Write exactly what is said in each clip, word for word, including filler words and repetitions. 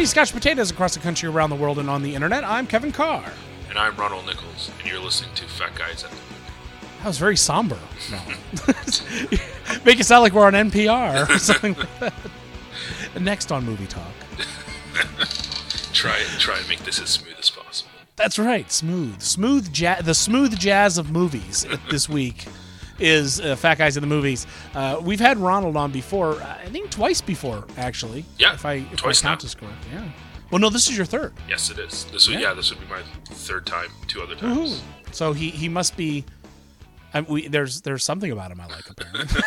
eating Scotch potatoes across the country, around the world, and on the internet. I'm Kevin Carr. And I'm Ronald Nichols, and you're listening to Fat Guys at the Movie. That was very somber. No. Make it sound like we're on N P R or something like that. Next on Movie Talk. try, try and make this as smooth as possible. That's right, smooth. Smooth jazz, the smooth jazz of movies this week is uh, Fat Guys in the Movies. Uh, we've had Ronald on before, uh, I think twice before, actually. Yeah, if I, if twice my count now. is correct. Yeah. Well, no, this is your third. Yes, it is. This would, Yeah. yeah. this would be my third time, two other times. Woohoo. So he, he must be. I, we, there's there's something about him I like, apparently.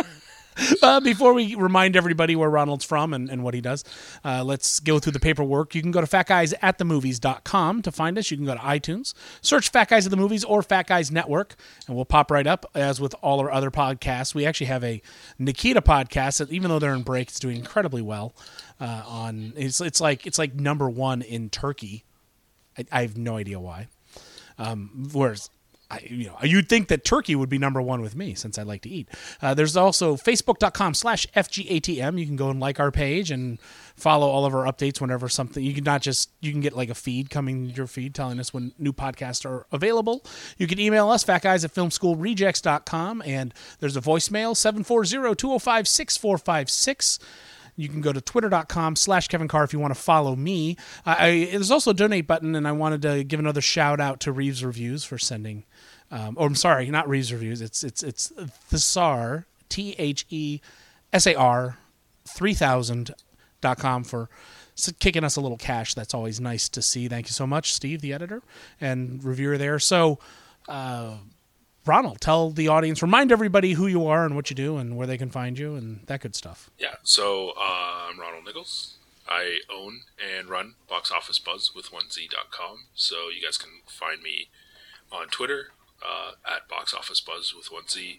uh, before we remind everybody where Ronald's from and, and what he does, uh, let's go through the paperwork. You can go to fat guys at the movies dot com to find us. You can go to iTunes, search Fat Guys at the Movies or Fat Guys Network, and we'll pop right up. As with all our other podcasts, we actually have a Nikita podcast that, even though they're in break, it's doing incredibly well. Uh, on it's it's like it's like number one in Turkey. I, I have no idea why. Um, whereas. I, you know, you'd think that Turkey would be number one with me since I like to eat. Uh, there's also facebook.com slash FGATM. You can go and like our page and follow all of our updates whenever something. You can not just, you can get like a feed coming to your feed telling us when new podcasts are available. You can email us, fatguys at film school rejects dot com. And there's a voicemail, seven four zero, two oh five, six four five six. You can go to twitter.com slash Kevin Carr if you want to follow me. Uh, I, there's also a donate button, and I wanted to give another shout out to Reeves Reviews for sending, um, or I'm sorry, not Reeves Reviews. It's it's it's Thesar, T H E S A R, three thousand dot com for kicking us a little cash. That's always nice to see. Thank you so much, Steve, the editor and reviewer there. So, uh, Ronald, tell the audience, remind everybody who you are and what you do and where they can find you and that good stuff. Yeah, so uh, I'm Ronald Nichols. I own and run Box Office Buzz with one z dot com. So you guys can find me on Twitter uh, at Box Office Buzz with one z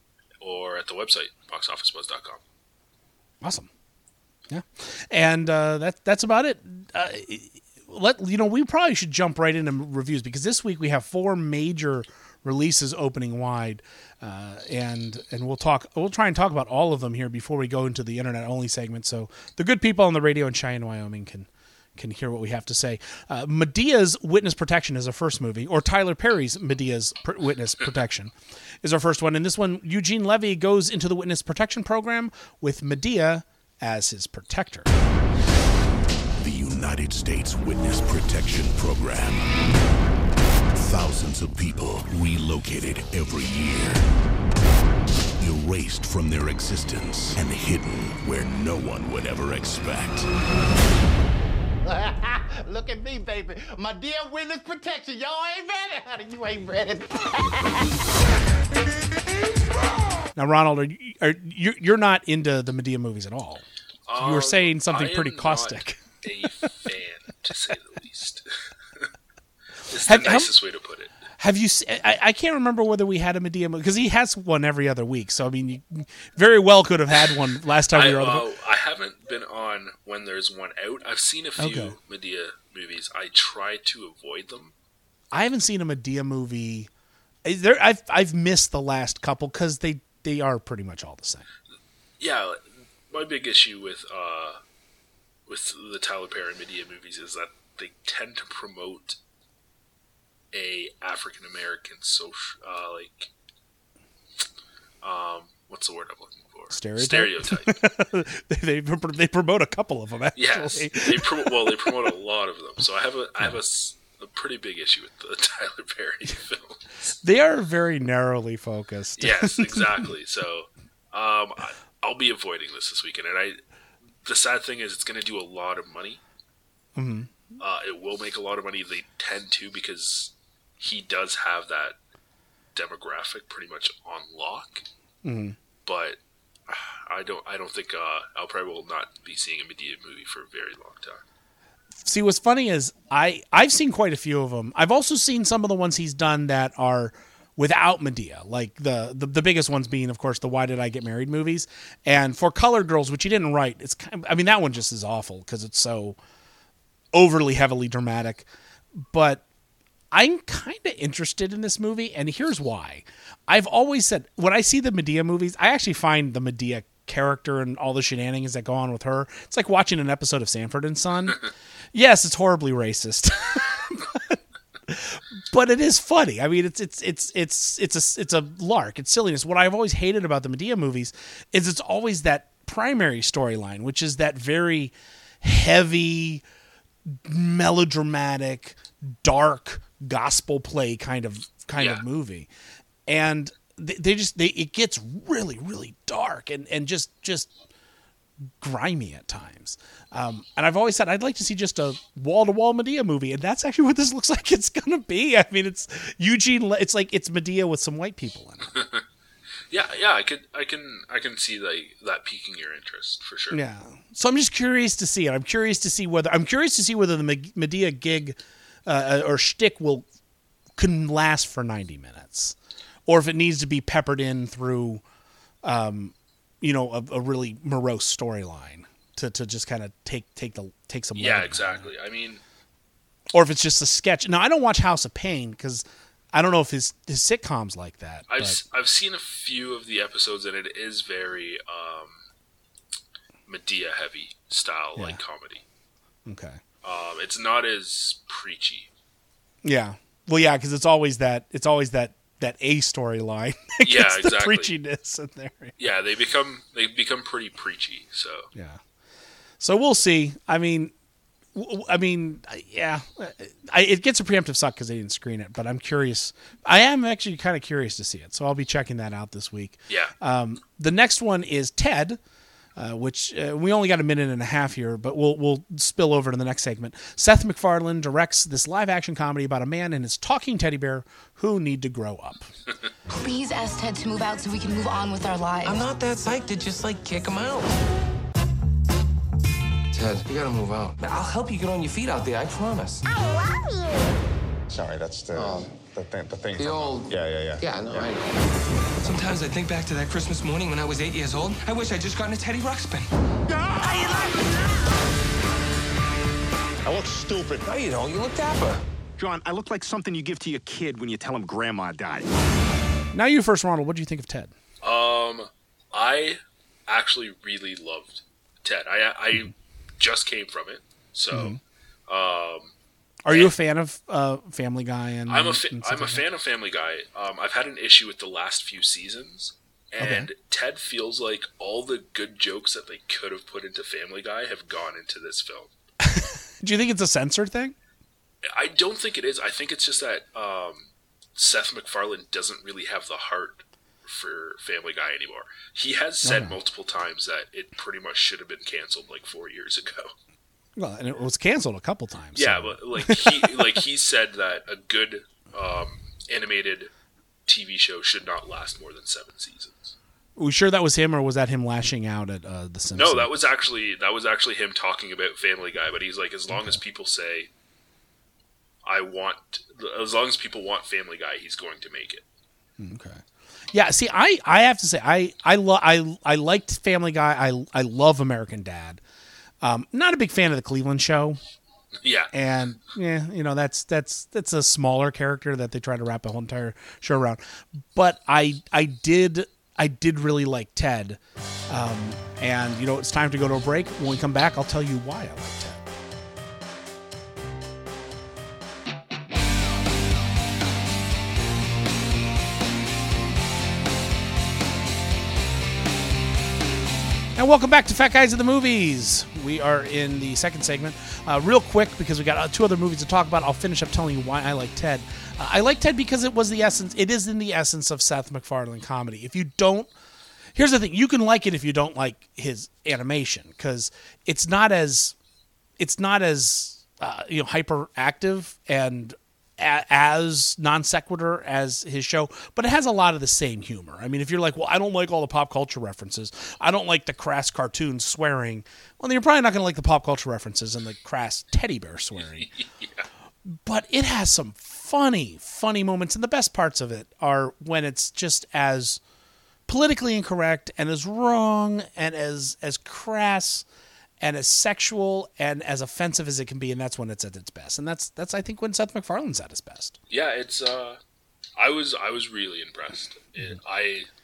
or at the website, box office buzz dot com. Awesome. Yeah. And uh, that that's about it. Uh, let you know, we probably should jump right into reviews because this week we have four major releases opening wide, uh, and and we'll talk. We'll try and talk about all of them here before we go into the internet only segment, so the good people on the radio in Cheyenne, Wyoming, can can hear what we have to say. Uh, Medea's Witness Protection is our first movie, or Tyler Perry's Medea's Pr- Witness Protection is our first one. And this one, Eugene Levy goes into the Witness Protection Program with Medea as his protector. The United States Witness Protection Program. Thousands of people relocated every year. Erased from their existence and hidden where no one would ever expect. Look at me, baby. My dear witness protection. Y'all ain't ready, honey. You ain't ready. Now, Ronald, are you, are you, you're not into the Medea movies at all. Um, you were saying something I pretty am caustic. Not a fan, to say the least. It's Have- the how- nicest way to put it. Have you? se- I, I can't remember whether we had a Medea movie because he has one every other week. So I mean, you very well could have had one last time I, we were on the. uh, I haven't been on when there's one out. I've seen a few Okay. Medea movies. I try to avoid them. I haven't seen a Medea movie. Is There, I've I've missed the last couple because they they are pretty much all the same. Yeah, my big issue with uh, with the Tyler Perry Medea movies is that they tend to promote a African American social, uh, like, um, what's the word I'm looking for? Stereotype? Stereotype. they, they they promote a couple of them actually. Yes, they promote. Well, they promote a lot of them. So I have a I have a, s- a pretty big issue with the Tyler Perry films. They are very narrowly focused. Yes, exactly. So um, I, I'll be avoiding this this weekend, and I. The sad thing is, it's going to do a lot of money. Mm-hmm. Uh, it will make a lot of money. They tend to because he does have that demographic pretty much on lock. Mm-hmm. But uh, I don't. I don't think uh, I'll probably will not be seeing a Medea movie for a very long time. See, what's funny is I I've seen quite a few of them. I've also seen some of the ones he's done that are without Medea, like the, the the biggest ones being, of course, the Why Did I Get Married movies, and For Colored Girls, which he didn't write. It's kind of, I mean, that one just is awful because it's so overly heavily dramatic. But I'm kind of interested in this movie, and here's why. I've always said when I see the Medea movies, I actually find the Medea character and all the shenanigans that go on with her. It's like watching an episode of Sanford and Son. Yes, it's horribly racist. but, but it is funny. I mean, it's it's it's it's it's a it's a lark. It's silliness. What I've always hated about the Madea movies is it's always that primary storyline, which is that very heavy, melodramatic, dark gospel play kind of kind Yeah. of movie, and they, they just they it gets really really dark and and just just grimy at times. Um, and I've always said I'd like to see just a wall to wall Madea movie, and that's actually what this looks like it's gonna be. I mean, it's Eugene. Le- It's like it's Madea with some white people in it. Yeah, yeah, I could, I can, I can see like that piquing your interest for sure. Yeah. So I'm just curious to see it. I'm curious to see whether I'm curious to see whether the Me- Madea gig uh, or shtick will can last for ninety minutes, or if it needs to be peppered in through, um, you know, a, a really morose storyline to, to just kind of take take the take some. Yeah, levity. exactly. I mean, Or if it's just a sketch. Now I don't watch House of Pain because I don't know if his his sitcoms like that. I've but- s- I've seen a few of the episodes, and it is very um, Madea heavy style, Yeah. like comedy. okay. Um, it's not as preachy. Yeah. Well, yeah, because it's always that it's always that that A storyline. that Yeah, gets exactly. The preachiness in there. Yeah, they become they become pretty preachy. So Yeah. So we'll see. I mean, w- w- I mean, yeah, I, it gets a preemptive suck because they didn't screen it. But I'm curious. I am actually kind of curious to see it. So I'll be checking that out this week. yeah, Um, the next one is Ted, uh, which uh, we only got a minute and a half here, but we'll we'll spill over to the next segment. Seth MacFarlane directs this live action comedy about a man and his talking teddy bear who need to grow up. Please ask Ted to move out so we can move on with our lives. I'm not that psyched to just like kick him out. Ted, you gotta move out. I'll help you get on your feet out there, I promise. Sorry, that's the the thing. The thing. The from- old- Yeah, yeah, yeah. Yeah, no, I. Sometimes I think back to that Christmas morning when I was eight years old. I wish I'd just gotten a Teddy Ruxpin. I look stupid. No, you don't. You look dapper. John, I look like something you give to your kid when you tell him grandma died. Now you first, Ronald. What do you think of Ted? um, I actually really loved Ted. I I just came from it, so um, Are you a fan of uh, Family Guy? And I'm a fa- and stuff I'm a like that? fan of Family Guy. Um, I've had an issue with the last few seasons, and Okay. Ted feels like all the good jokes that they could have put into Family Guy have gone into this film. Do you think it's a censor thing? I don't think it is. I think it's just that um, Seth MacFarlane doesn't really have the heart for Family Guy anymore. He has said Okay. multiple times that it pretty much should have been canceled like four years ago. Well, and it was canceled a couple times. Yeah, so- but like he like he said that a good um, animated T V show should not last more than seven seasons. Are we sure that was him, or was that him lashing out at uh, the Simpsons? No, that was actually that was actually him talking about Family Guy. But he's like, as long as people say, I want, as long as people want Family Guy, he's going to make it. Okay. Yeah. See, I, I have to say, I I lo- I I liked Family Guy. I I love American Dad. Um, not a big fan of the Cleveland Show, Yeah, and yeah, you know that's that's that's a smaller character that they try to wrap a whole entire show around. But I I did I did really like Ted, um, and you know it's time to go to a break. When we come back, I'll tell you why I like Ted. And welcome back to Fat Guys of the Movies. We are in the second segment. Uh, real quick, because we got uh, two other movies to talk about, I'll finish up telling you why I like Ted. Uh, I like Ted because it was the essence, it is in the essence of Seth MacFarlane comedy. If you don't, here's the thing, you can like it if you don't like his animation, because it's not as, it's not as, uh, you know, hyperactive and a- as non sequitur as his show, but it has a lot of the same humor. I mean, if you're like, well, I don't like all the pop culture references, I don't like the crass cartoon swearing, well, then you're probably not going to like the pop culture references and the crass teddy bear swearing. But it has some funny, funny moments, and the best parts of it are when it's just as politically incorrect and as wrong and as as crass and as sexual and as offensive as it can be, and that's when it's at its best. And that's that's I think when Seth MacFarlane's at his best. yeah. It's uh, I was I was really impressed. It, I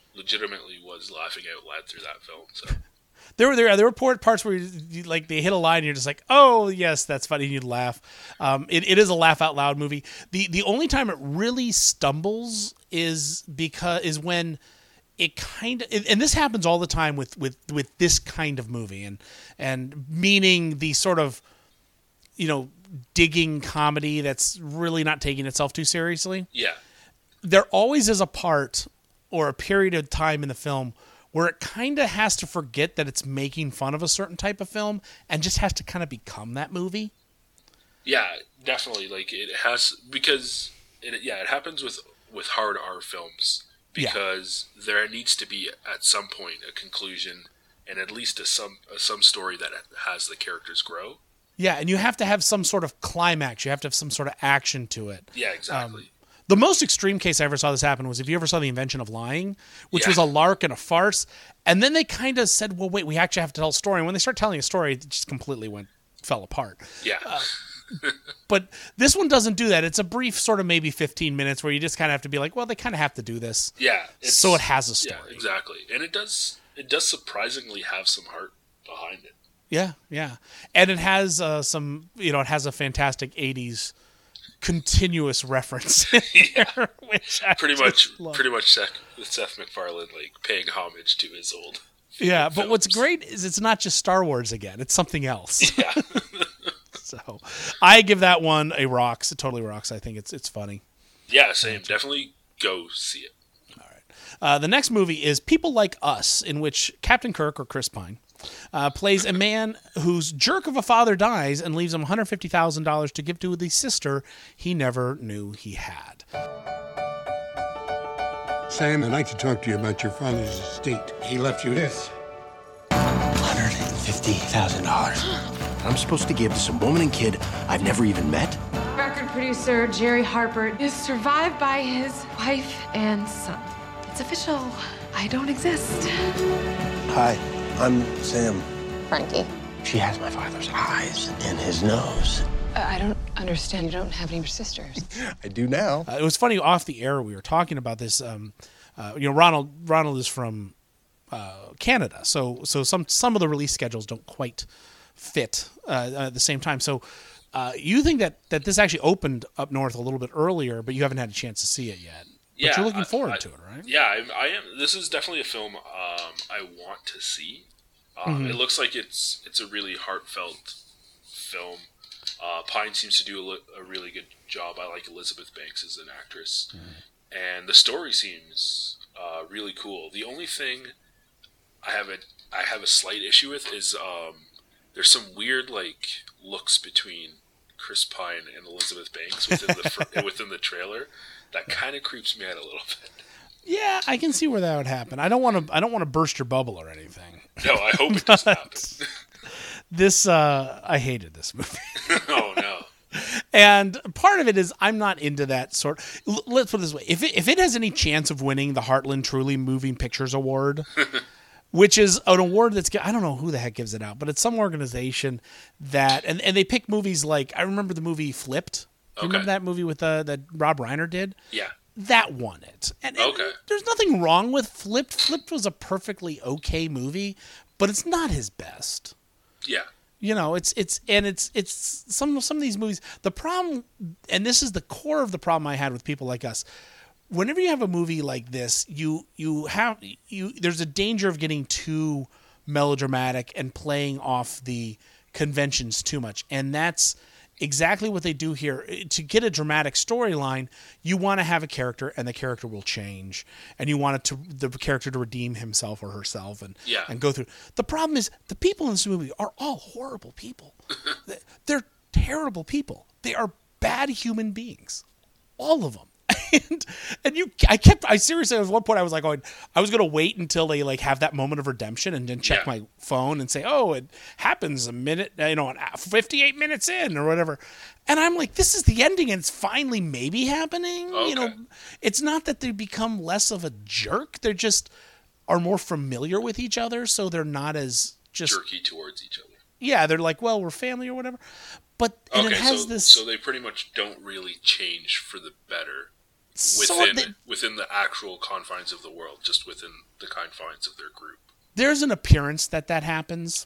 legitimately was laughing out loud through that film. So There were there there were parts where you, you, like they hit a line and you're just like, oh yes, that's funny, and you'd laugh. Um, it, it is a laugh out loud movie. The the only time it really stumbles is because is when it kind of, and this happens all the time with, with, with this kind of movie, and and meaning the sort of, you know, digging comedy that's really not taking itself too seriously. Yeah. There always is a part or a period of time in the film where it kind of has to forget that it's making fun of a certain type of film and just has to kind of become that movie. Yeah, definitely. Like it has, because it, yeah, it happens with, with hard R films because yeah. there needs to be at some point a conclusion and at least a some a, some story that has the characters grow. Yeah, and you have to have some sort of climax. You have to have some sort of action to it. Yeah, exactly. Um, The most extreme case I ever saw this happen was if you ever saw The Invention of Lying, which yeah. was a lark and a farce. And then they kind of said, well, wait, we actually have to tell a story. And when they start telling a story, it just completely went, fell apart. Yeah. Uh, but this one doesn't do that. It's a brief sort of maybe fifteen minutes where you just kind of have to be like, well, they kind of have to do this. Yeah. So it has a story. Yeah, exactly. And it does, it does surprisingly have some heart behind it. Yeah, yeah. And it has uh, some, you know, it has a fantastic eighties continuous reference in yeah. there, which I pretty much love. pretty much Seth, with Seth MacFarlane like paying homage to his old yeah but films. What's great is it's not just Star Wars again, it's something else. Yeah. So I give that one a rocks. It totally rocks. I think it's it's funny. Yeah, same. Definitely go see it. All right. Uh, the next movie is People Like Us, in which Captain Kirk, or Chris Pine, Uh, plays a man whose jerk of a father dies and leaves him one hundred fifty thousand dollars to give to the sister he never knew he had. Sam, I'd like to talk to you about your father's estate. He left you this. one hundred fifty thousand dollars. I'm supposed to give to some woman and kid I've never even met? Record producer Jerry Harper is survived by his wife and son. It's official. I don't exist. Hi. I'm Sam. Frankie. She has my father's eyes and his nose. Uh, I don't understand. You don't have any sisters. I do now. Uh, it was funny, off the air we were talking about this. Um, uh, you know, Ronald Ronald is from uh, Canada, so so some some of the release schedules don't quite fit uh, at the same time. So uh, you think that, that this actually opened up north a little bit earlier, but you haven't had a chance to see it yet. But yeah, you're looking forward I, I, to it, right? Yeah, I, I am. This is definitely a film um, I want to see. Um, mm-hmm. It looks like it's it's a really heartfelt film. Uh, Pine seems to do a, li- a really good job. I like Elizabeth Banks as an actress, mm-hmm. and the story seems uh, really cool. The only thing I have a I have a slight issue with is um, there's some weird like looks between Chris Pine and Elizabeth Banks within the fr- within the trailer that kind of creeps me out a little bit. Yeah, I can see where that would happen. I don't want to. I don't want to burst your bubble or anything. No, I hope it doesn't happen. This, uh, I hated this movie. Oh no! And part of it is I'm not into that sort. L- let's put it this way: if it, if it has any chance of winning the Heartland Truly Moving Pictures Award, which is an award that's I don't know who the heck gives it out, but it's some organization that and, and they pick movies like I remember the movie Flipped. Do you okay. remember that movie with uh, that Rob Reiner did? Yeah. That won it. And, and okay. there's nothing wrong with Flipped. Flipped was a perfectly okay movie, but it's not his best. Yeah. You know, it's it's and it's it's some some of these movies. The problem, and this is the core of the problem I had with People Like Us. Whenever you have a movie like this, you you have you there's a danger of getting too melodramatic and playing off the conventions too much, and that's exactly what they do here. To get a dramatic storyline, you want to have a character, and the character will change, and you want it to the character to redeem himself or herself, and yeah. and go through. The problem is the people in this movie are all horrible people. They're terrible people. They are bad human beings, all of them. And and you, I kept, I seriously, at one point I was like, oh, I was going to wait until they like have that moment of redemption and then check yeah. my phone and say, oh, it happens a minute, you know, fifty-eight minutes in or whatever. And I'm like, this is the ending and it's finally maybe happening. Okay. You know, it's not that they become less of a jerk. They're just are more familiar with each other. So they're not as just jerky towards each other. Yeah. They're like, well, we're family or whatever. But and okay, it has so, this. So they pretty much don't really change for the better. within so they, within the actual confines of the world, just within the confines of their group. There's an appearance that that happens,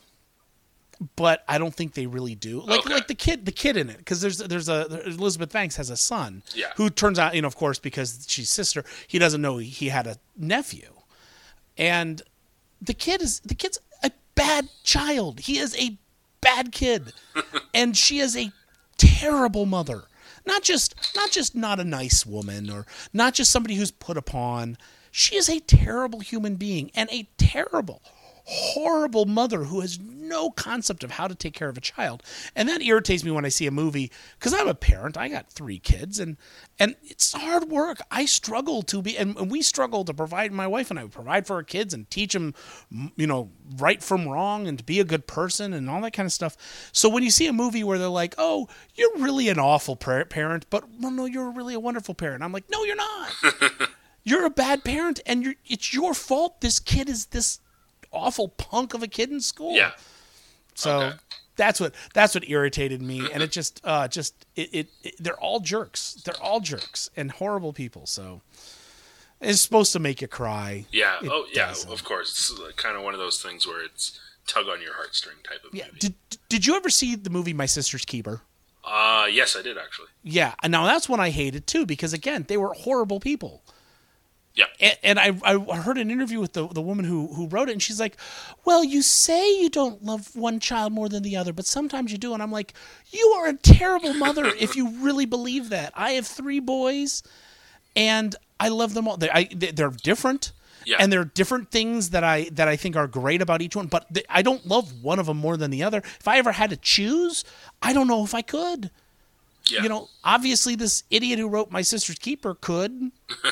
but I don't think they really do. Like okay. like the kid, the kid in it, because there's there's a Elizabeth Banks has a son, yeah. who turns out, you know, of course, because she's sister, he doesn't know he had a nephew, and the kid is the kid's a bad child. He is a bad kid, and she is a terrible mother. Not just not just not a nice woman, or not just somebody who's put upon. She is a terrible human being and a terrible, horrible mother who has no concept of how to take care of a child. And that irritates me when I see a movie, because I'm a parent. I got three kids, and and it's hard work. I struggle to be, and, and we struggle to provide, my wife and I provide for our kids and teach them, you know, right from wrong and to be a good person and all that kind of stuff. So when you see a movie where they're like, oh, you're really an awful parent, but well, no, you're really a wonderful parent. I'm like, no, you're not. You're a bad parent, and you're, it's your fault this kid is this awful punk of a kid in school. Yeah. So okay. that's what that's what irritated me, and it just uh just it, it, it they're all jerks. They're all jerks and horrible people. So it's supposed to make you cry. Yeah. It oh yeah. doesn't. Of course. It's like kind of one of those things where it's tug on your heartstring type of Yeah. movie. Did Did you ever see the movie My Sister's Keeper? Uh yes, I did actually. Yeah. And now that's one I hated too, because again, they were horrible people. Yeah. And, and I, I heard an interview with the, the woman who, who wrote it, and she's like, well, you say you don't love one child more than the other, but sometimes you do. And I'm like, you are a terrible mother if you really believe that. I have three boys, and I love them all. They, I, they're different, yeah. and there are different things that I that I think are great about each one, but they, I don't love one of them more than the other. If I ever had to choose, I don't know if I could. Yeah. You know, obviously this idiot who wrote My Sister's Keeper could.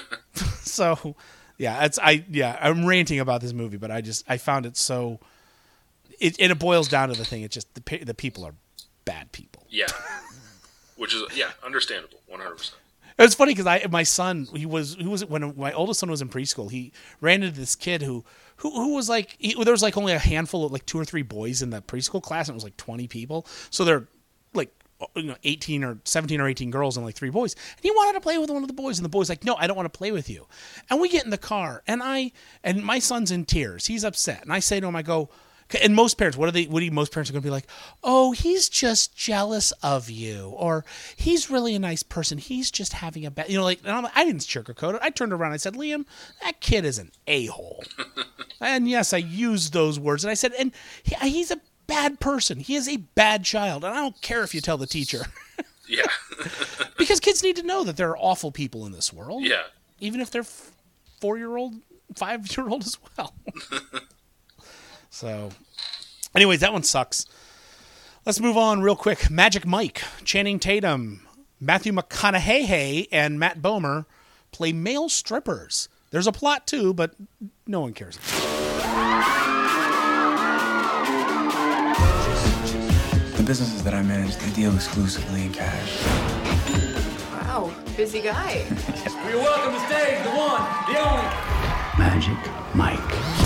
So, yeah, it's I yeah, I'm ranting about this movie, but I just I found it so it and it boils down to the thing. It's just the the people are bad people. Yeah. Which is yeah, understandable, one hundred percent. It's funny because I my son he was who was it when my oldest son was in preschool. He ran into this kid who who who was like he, there was like only a handful of like two or three boys in the preschool class, and it was like twenty people. So they're like, you know, eighteen or seventeen or eighteen girls and like three boys. And he wanted to play with one of the boys, and the boy's like, no, I don't want to play with you. And we get in the car, and I and my son's in tears. He's upset, and I say to him, I go, and most parents, what are they? What do you, most parents are going to be like? Oh, he's just jealous of you, or he's really a nice person. He's just having a bad, you know, like. And I'm like, I didn't sugarcoat it. I turned around. And I said, Liam, that kid is an a-hole. And yes, I used those words, and I said, and he, he's a bad person. He is a bad child, and I don't care if you tell the teacher. Yeah. Because kids need to know that there are awful people in this world. Yeah. Even if they're four-year-old, five-year-old as well. So, anyways, that one sucks. Let's move on real quick. Magic Mike, Channing Tatum, Matthew McConaughey, and Matt Bomer play male strippers. There's a plot too, but no one cares. The businesses that I manage, they deal exclusively in cash. Wow, busy guy. You're welcome to stage, the one, the only. Magic Mike.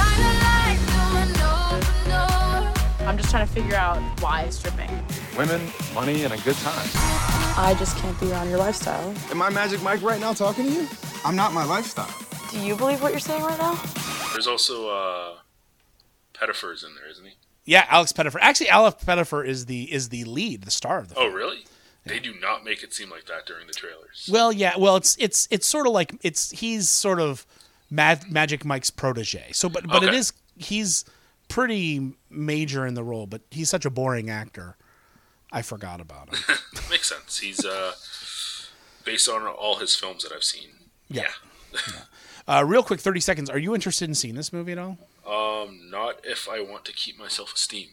I'm just trying to figure out why stripping. Women, money, and a good time. I just can't be around your lifestyle. Am I Magic Mike right now talking to you? I'm not my lifestyle. Do you believe what you're saying right now? There's also uh, Pettifer's in there, isn't he? Yeah, Alex Pettifer. Actually, Alex Pettifer is the is the lead, the star of the film. Oh, really? They do not make it seem like that during the trailers. Well, yeah. Well, it's it's it's sort of like it's he's sort of Mag- Magic Mike's protege. So, but but okay. it is he's pretty major in the role, but he's such a boring actor. I forgot about him. Makes sense. He's uh, based on all his films that I've seen. Yeah. yeah. yeah. Uh, real quick, thirty seconds. Are you interested in seeing this movie at all? Um, not if I want to keep my self-esteem.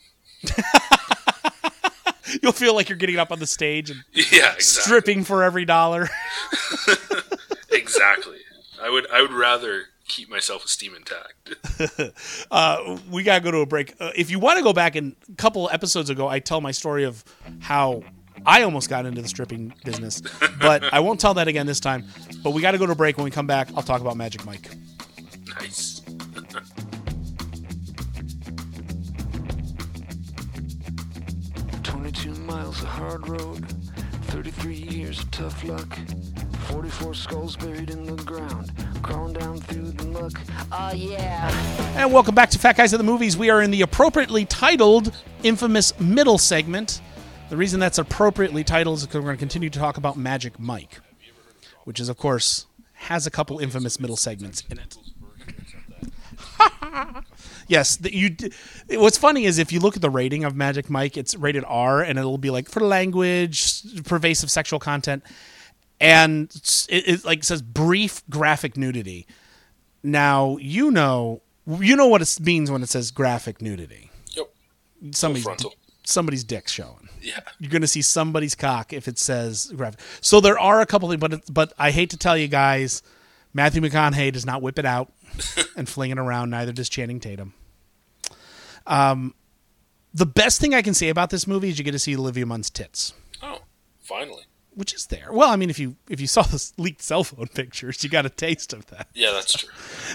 You'll feel like you're getting up on the stage and yeah, exactly. stripping for every dollar. Exactly. I would. I would rather keep my self-esteem intact. uh, we gotta go to a break. Uh, if you want to go back, in a couple episodes ago, I tell my story of how I almost got into the stripping business, but I won't tell that again this time. But we got to go to a break. When we come back, I'll talk about Magic Mike. Nice. twenty-two miles of hard road, thirty-three years of tough luck, forty-four skulls buried in the ground, crawling down through the muck. Oh, yeah. And welcome back to Fat Guys at the Movies. We are in the appropriately titled infamous middle segment. The reason that's appropriately titled is because we're going to continue to talk about Magic Mike, which is, of course, has a couple infamous middle segments in it. Yes, the, you. What's funny is if you look at the rating of Magic Mike, it's rated R, and it'll be like for language, pervasive sexual content, and it, it like says brief graphic nudity. Now you know you know what it means when it says graphic nudity. Yep. Somebody's somebody's dick showing. Yeah. You're going to see somebody's cock if it says graphic. So there are a couple things, but it, but I hate to tell you guys, Matthew McConaughey does not whip it out and fling it around. Neither does Channing Tatum. Um, the best thing I can say about this movie is you get to see Olivia Munn's tits. Oh, finally. Which is there. Well, I mean, if you if you saw the leaked cell phone pictures, you got a taste of that. Yeah, that's true.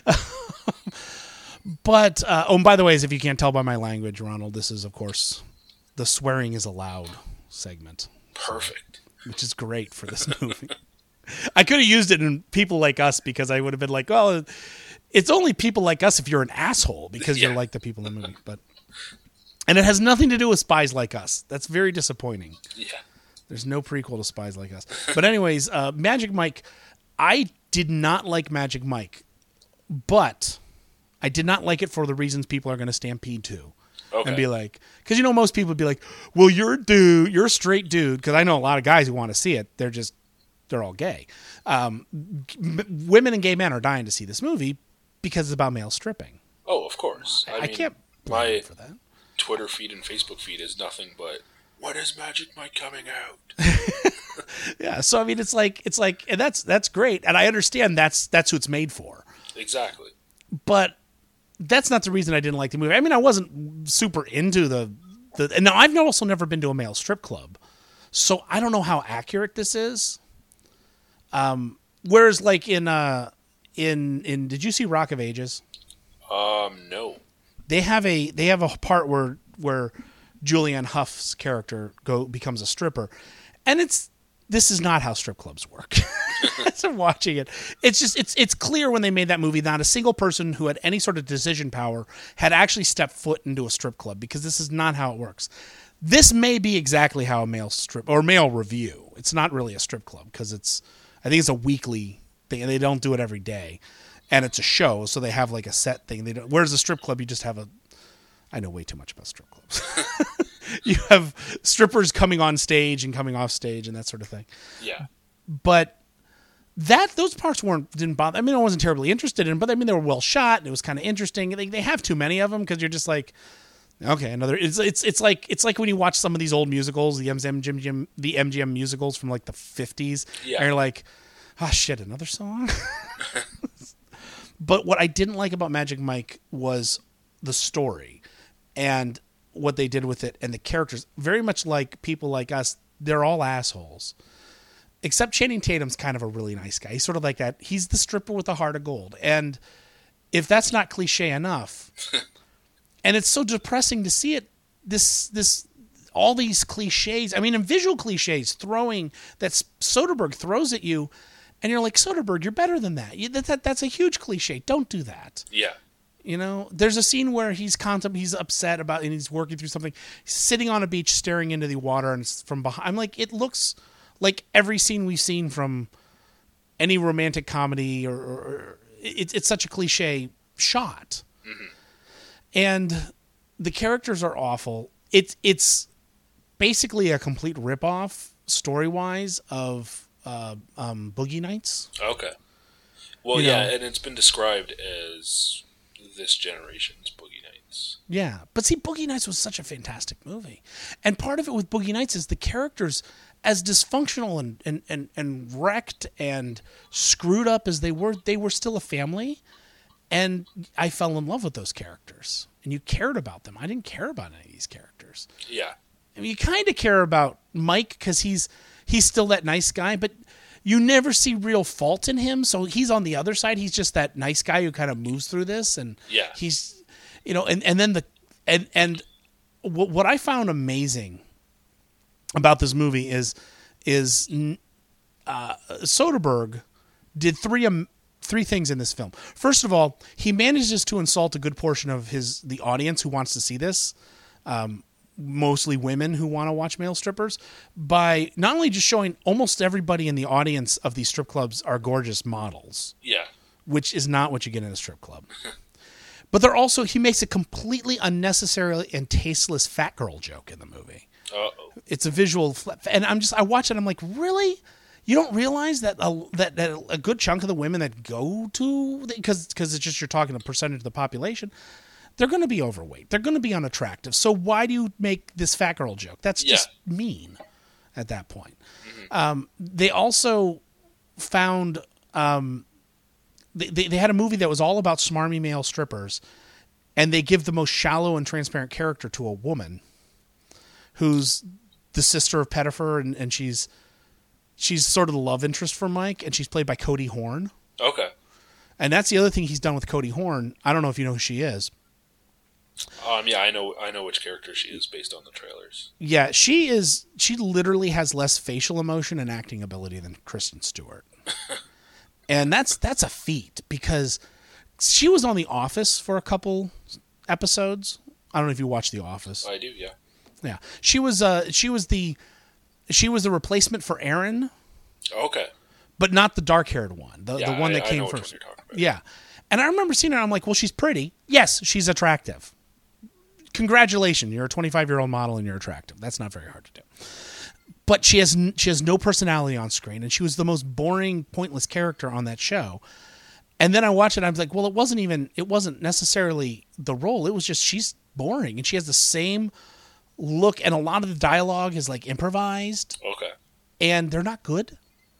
But, uh, oh, and by the way, if you can't tell by my language, Ronald, this is, of course, the swearing is allowed segment. Perfect. So, which is great for this movie. I could have used it in People Like Us because I would have been like, well, it's only People Like Us if you're an asshole because yeah. you're like the people in the movie. But and it has nothing to do with Spies Like Us. That's very disappointing. Yeah. There's no prequel to Spies Like Us. But anyways, uh, Magic Mike, I did not like Magic Mike, but I did not like it for the reasons people are going to stampede to. Okay. And be like, because you know most people would be like, well, you're a dude, you're a straight dude, because I know a lot of guys who want to see it. They're just, they're all gay. Um, g- women and gay men are dying to see this movie because it's about male stripping. Oh, of course. I, I mean, can't blame my you for that. Twitter feed and Facebook feed is nothing but, when is Magic Mike coming out? Yeah, so I mean, it's like, it's like, and that's that's great, and I understand that's that's who it's made for. Exactly. But that's not the reason I didn't like the movie. I mean, I wasn't super into the, the and now I've also never been to a male strip club, so I don't know how accurate this is. Um, whereas like in uh in in did you see Rock of Ages? Um, no. They have a they have a part where where Julianne Hough's character go becomes a stripper, and it's this is not how strip clubs work. As I'm watching it, it's just it's it's clear when they made that movie, not a single person who had any sort of decision power had actually stepped foot into a strip club, because this is not how it works. This may be exactly how a male strip or male review. It's not really a strip club because it's I think it's a weekly thing, and they don't do it every day, and it's a show, so they have like a set thing. They don't. Whereas a strip club, you just have a. I know way too much about strip clubs. You have strippers coming on stage and coming off stage and that sort of thing. Yeah. But that those parts weren't didn't bother. I mean, I wasn't terribly interested in them, but I mean, they were well shot and it was kind of interesting. They they have too many of them because you're just like, okay, another. It's it's it's like it's like when you watch some of these old musicals, the M G M the M G M musicals from like the fifties, yeah. and you're like, oh shit, another song. But what I didn't like about Magic Mike was the story and what they did with it, and the characters. Very much like People Like Us, they're all assholes. Except Channing Tatum's kind of a really nice guy. He's sort of like that. He's the stripper with a heart of gold. And if that's not cliche enough, and it's so depressing to see it, this this all these cliches. I mean, in visual cliches, throwing that Soderbergh throws at you, and you're like, Soderbergh, you're better than that. You, that, that that's a huge cliche. Don't do that. Yeah. You know, there's a scene where he's contem- he's upset about, and he's working through something. He's sitting on a beach, staring into the water, and it's from behind. I'm like, it looks like every scene we've seen from any romantic comedy, or, or, or it's it's such a cliche shot. Mm-hmm. And the characters are awful. It's it's basically a complete ripoff, story wise, of uh, um, Boogie Nights. Okay. Well, You yeah, know. and it's been described as this generation's Boogie Nights. Yeah, but see, Boogie Nights was such a fantastic movie. And part of it with Boogie Nights is the characters, as dysfunctional and, and, and, and wrecked and screwed up as they were, they were still a family. And I fell in love with those characters. And you cared about them. I didn't care about any of these characters. Yeah. I mean, you kind of care about Mike because he's he's still that nice guy, but you never see real fault in him. So he's on the other side. He's just that nice guy who kind of moves through this, and yeah. he's, you know, and, and then the and and what what I found amazing about this movie is is uh, Soderbergh did three um, three things in this film. First of all, he manages to insult a good portion of his the audience who wants to see this, um, mostly women who want to watch male strippers, by not only just showing almost everybody in the audience of these strip clubs are gorgeous models. Yeah. Which is not what you get in a strip club. But they're also, he makes a completely unnecessary and tasteless fat girl joke in the movie. Uh-oh. It's a visual, and I'm just, I watch it, I'm like, really? You don't realize that a, that, that a good chunk of the women that go to, because because it's just, you're talking a percentage of the population, they're going to be overweight. They're going to be unattractive. So why do you make this fat girl joke? That's Yeah. just mean at that point. Mm-hmm. Um, they also found... Um, They, they they had a movie that was all about smarmy male strippers, and they give the most shallow and transparent character to a woman who's the sister of Pettifer, and, and she's she's sort of the love interest for Mike, and she's played by Cody Horn. Okay. And that's the other thing he's done with Cody Horn. I don't know if you know who she is. Um. Yeah, I know. I know which character she is based on the trailers. Yeah, she is. She literally has less facial emotion and acting ability than Kristen Stewart. And that's that's a feat, because she was on The Office for a couple episodes. I don't know if you watch The Office. I do, yeah. Yeah, she was uh she was the she was the replacement for Aaron. Okay. But not the dark-haired one, the Yeah, the one I- that I came know which first. one you're talking about. Yeah, and I remember seeing her. I'm like, well, she's pretty. Yes, she's attractive. Congratulations, you're a twenty-five-year-old model and you're attractive. That's not very hard to do. But she has she has no personality on screen, and she was the most boring, pointless character on that show. And then I watched it, and I was like, well, it wasn't even it wasn't necessarily the role. It was just she's boring, and she has the same look, and a lot of the dialogue is like improvised. Okay. And they're not good.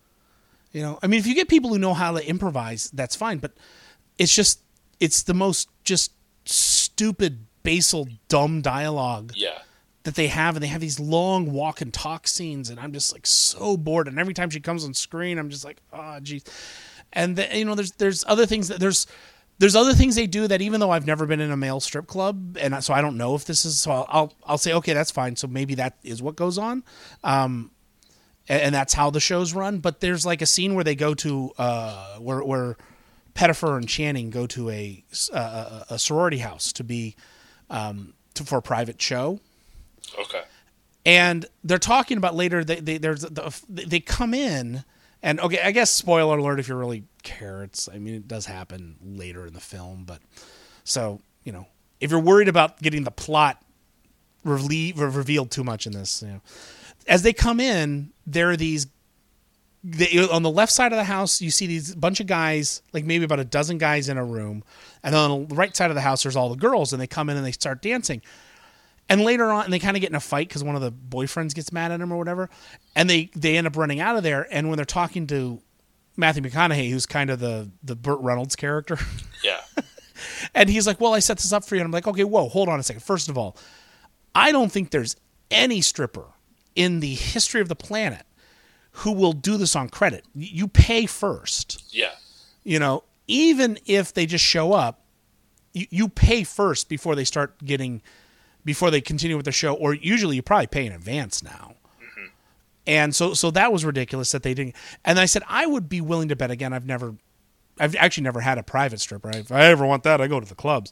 You know, I mean, if you get people who know how to improvise, that's fine. But it's just it's the most just stupid, basal, dumb dialogue. Yeah. That they have, and they have these long walk and talk scenes, and I'm just like so bored. And every time she comes on screen, I'm just like, oh, geez. And the, you know, there's there's other things that there's there's other things they do that, even though I've never been in a male strip club, and so I don't know if this is. So I'll I'll, I'll say, okay, that's fine. So maybe that is what goes on, um, and, and that's how the shows run. But there's like a scene where they go to uh, where where Pettifer and Channing go to a a, a sorority house to be um, to, for a private show. Okay. And they're talking about later. They they there's the, they come in, and okay, I guess spoiler alert if you really care. It's I mean it does happen later in the film, but so you know if you're worried about getting the plot rele- revealed too much in this, you know, as they come in, there are these. They, on the left side of the house, you see these bunch of guys, like maybe about a dozen guys in a room, and then on the right side of the house, there's all the girls, and they come in and they start dancing. And later on, and they kind of get in a fight because one of the boyfriends gets mad at him or whatever, and they, they end up running out of there. And when they're talking to Matthew McConaughey, who's kind of the, the Burt Reynolds character, yeah, and he's like, well, I set this up for you. And I'm like, okay, whoa, hold on a second. First of all, I don't think there's any stripper in the history of the planet who will do this on credit. You pay first. Yeah. You know, even if they just show up, you, you pay first before they start getting... before they continue with the show, or usually you probably pay in advance now. Mm-hmm. And so so that was ridiculous that they didn't. And I said, I would be willing to bet, again, I've never, I've actually never had a private stripper. If I ever want that, I go to the clubs.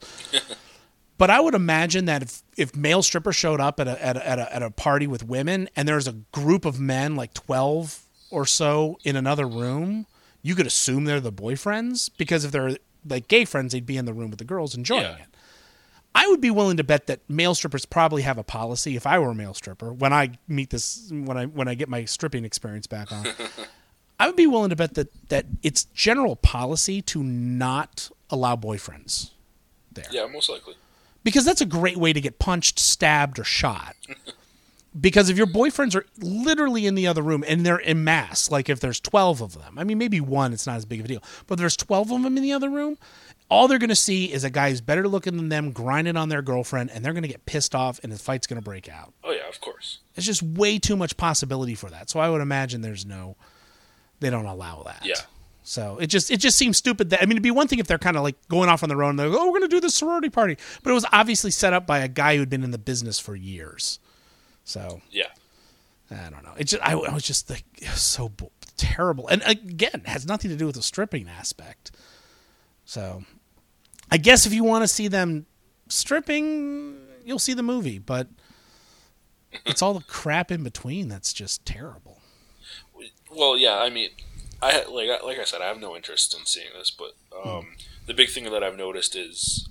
But I would imagine that if, if male strippers showed up at a, at, a, at, a, at a party with women, and there's a group of men, like twelve or so, in another room, you could assume they're the boyfriends, because if they're like gay friends, they'd be in the room with the girls enjoying yeah. it. I would be willing to bet that male strippers probably have a policy. If I were a male stripper, when I meet this, when I when I get my stripping experience back on, I would be willing to bet that that it's general policy to not allow boyfriends there. Yeah, most likely. Because that's a great way to get punched, stabbed, or shot. Because if your boyfriends are literally in the other room and they're en masse, like if there's twelve of them, I mean, maybe one, it's not as big of a deal. But if there's twelve of them in the other room, all they're going to see is a guy who's better looking than them grinding on their girlfriend, and they're going to get pissed off, and the fight's going to break out. Oh, yeah, of course. There's just way too much possibility for that. So I would imagine there's no, they don't allow that. Yeah. So it just it just seems stupid that, I mean, it'd be one thing if they're kind of like going off on their own, and they go, oh, we're going to do this sorority party. But it was obviously set up by a guy who'd been in the business for years. So. Yeah. I don't know. It just I, I was just like so bo- terrible. And again, it has nothing to do with the stripping aspect. So I guess if you want to see them stripping, you'll see the movie, but it's all the crap in between that's just terrible. Well, yeah, I mean, I like like I said, I have no interest in seeing this, but um, mm. the big thing that I've noticed is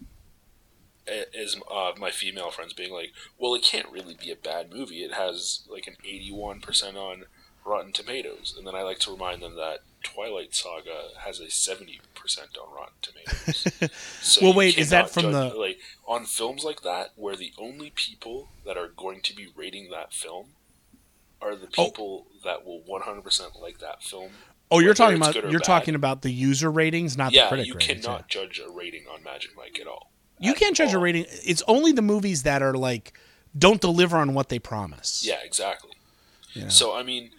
is uh, my female friends being like, well, it can't really be a bad movie. It has like an eighty-one percent on Rotten Tomatoes. And then I like to remind them that Twilight Saga has a seventy percent on Rotten Tomatoes. So well, wait, is that from judge, the... Like, on films like that, where the only people that are going to be rating that film are the people oh. that will one hundred percent like that film. Oh, you're talking about you're bad. talking about the user ratings, not yeah, the critic you ratings. You cannot yeah. judge a rating on Magic Mike at all. You can't judge a rating. It's only the movies that are like don't deliver on what they promise. Yeah, exactly. You know? So I mean,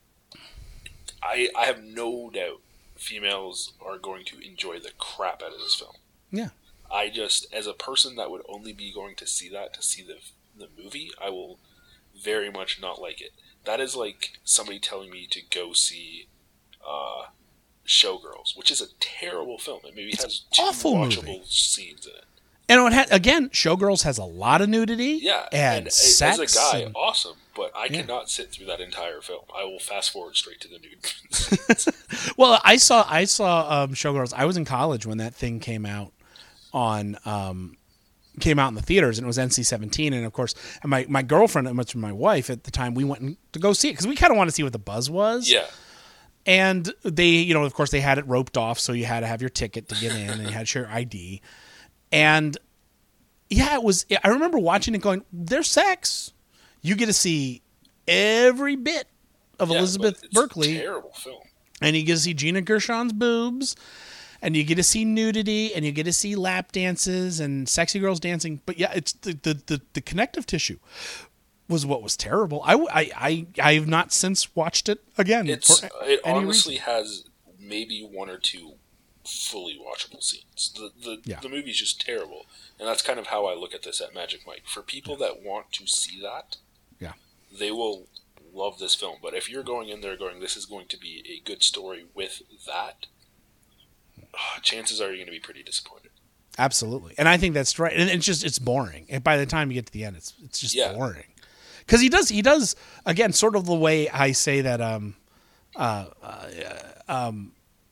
I I have no doubt females are going to enjoy the crap out of this film. Yeah. I just, as a person that would only be going to see that to see the the movie, I will very much not like it. That is like somebody telling me to go see uh, Showgirls, which is a terrible film. It maybe it's has two awful watchable movie. scenes in it. And it had, again, Showgirls has a lot of nudity. Yeah, and, and sex. As a guy, and, awesome, but I yeah. cannot sit through that entire film. I will fast forward straight to the nude. Well, I saw I saw um, Showgirls. I was in college when that thing came out on um, came out in the theaters, and it was N C seventeen. And of course, and my my girlfriend, and much of my wife at the time, we went to go see it because we kind of wanted to see what the buzz was. Yeah. And they, you know, of course, they had it roped off, so you had to have your ticket to get in, and you had to show your I D. And yeah, it was. I remember watching it, going, "There's sex." You get to see every bit of yeah, Elizabeth it's Berkley. A terrible film. And you get to see Gina Gershon's boobs, and you get to see nudity, and you get to see lap dances and sexy girls dancing. But yeah, it's the the the, the connective tissue was what was terrible. I, I, I, I have not since watched it again. It's, for it any honestly reason. has maybe one or two fully watchable scenes. The the, yeah. the movie's just terrible. And that's kind of how I look at this at Magic Mike. For people that want to see that, yeah, they will love this film. But if you're going in there going, this is going to be a good story with that, uh, chances are you're going to be pretty disappointed. Absolutely. And I think that's right. And it's just, it's boring. And by the time you get to the end, it's it's just yeah. boring. Because he does, he does, again, sort of the way I say that, um, uh, uh, um,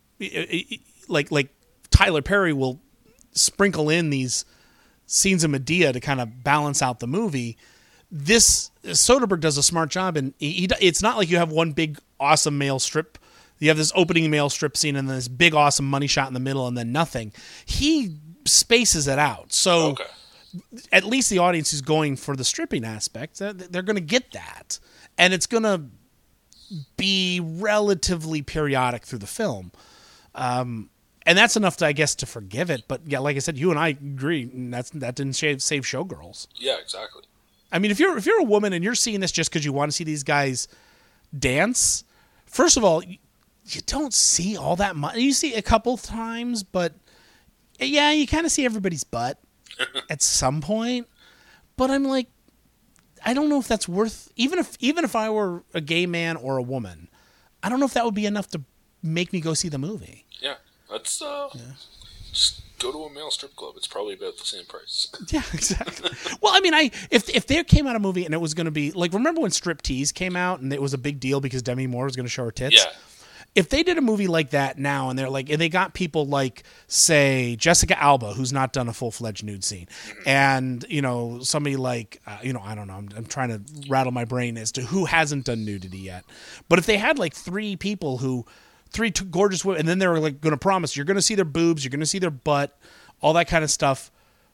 like, like Tyler Perry will sprinkle in these scenes of Medea to kind of balance out the movie. This Soderbergh does a smart job, and he, he it's not like you have one big awesome male strip. You have this opening male strip scene and then this big awesome money shot in the middle and then nothing. He spaces it out. So okay. at least the audience who's going for the stripping aspect, they're, they're going to get that. And it's going to be relatively periodic through the film. Um, And that's enough, to, I guess, to forgive it. But yeah, like I said, you and I agree. And that's that didn't save, save Showgirls. Yeah, exactly. I mean, if you're if you're a woman and you're seeing this just because you want to see these guys dance, first of all, you, you don't see all that much. You see a couple times, but yeah, you kind of see everybody's butt at some point. But I'm like, I don't know if that's worth. Even if even if I were a gay man or a woman, I don't know if that would be enough to make me go see the movie. Yeah. Let's uh, yeah. just go to a male strip club. It's probably about the same price. Yeah, exactly. Well, I mean, I if if there came out a movie and it was going to be like, remember when Striptease came out and it was a big deal because Demi Moore was going to show her tits? Yeah. If they did a movie like that now and they're like, and they got people like, say, Jessica Alba, who's not done a full fledged nude scene, mm-hmm. and you know somebody like, uh, you know, I don't know, I'm, I'm trying to rattle my brain as to who hasn't done nudity yet. But if they had like three people who. Three two gorgeous women, and then they were like going to promise you're going to see their boobs, you're going to see their butt, all that kind of stuff.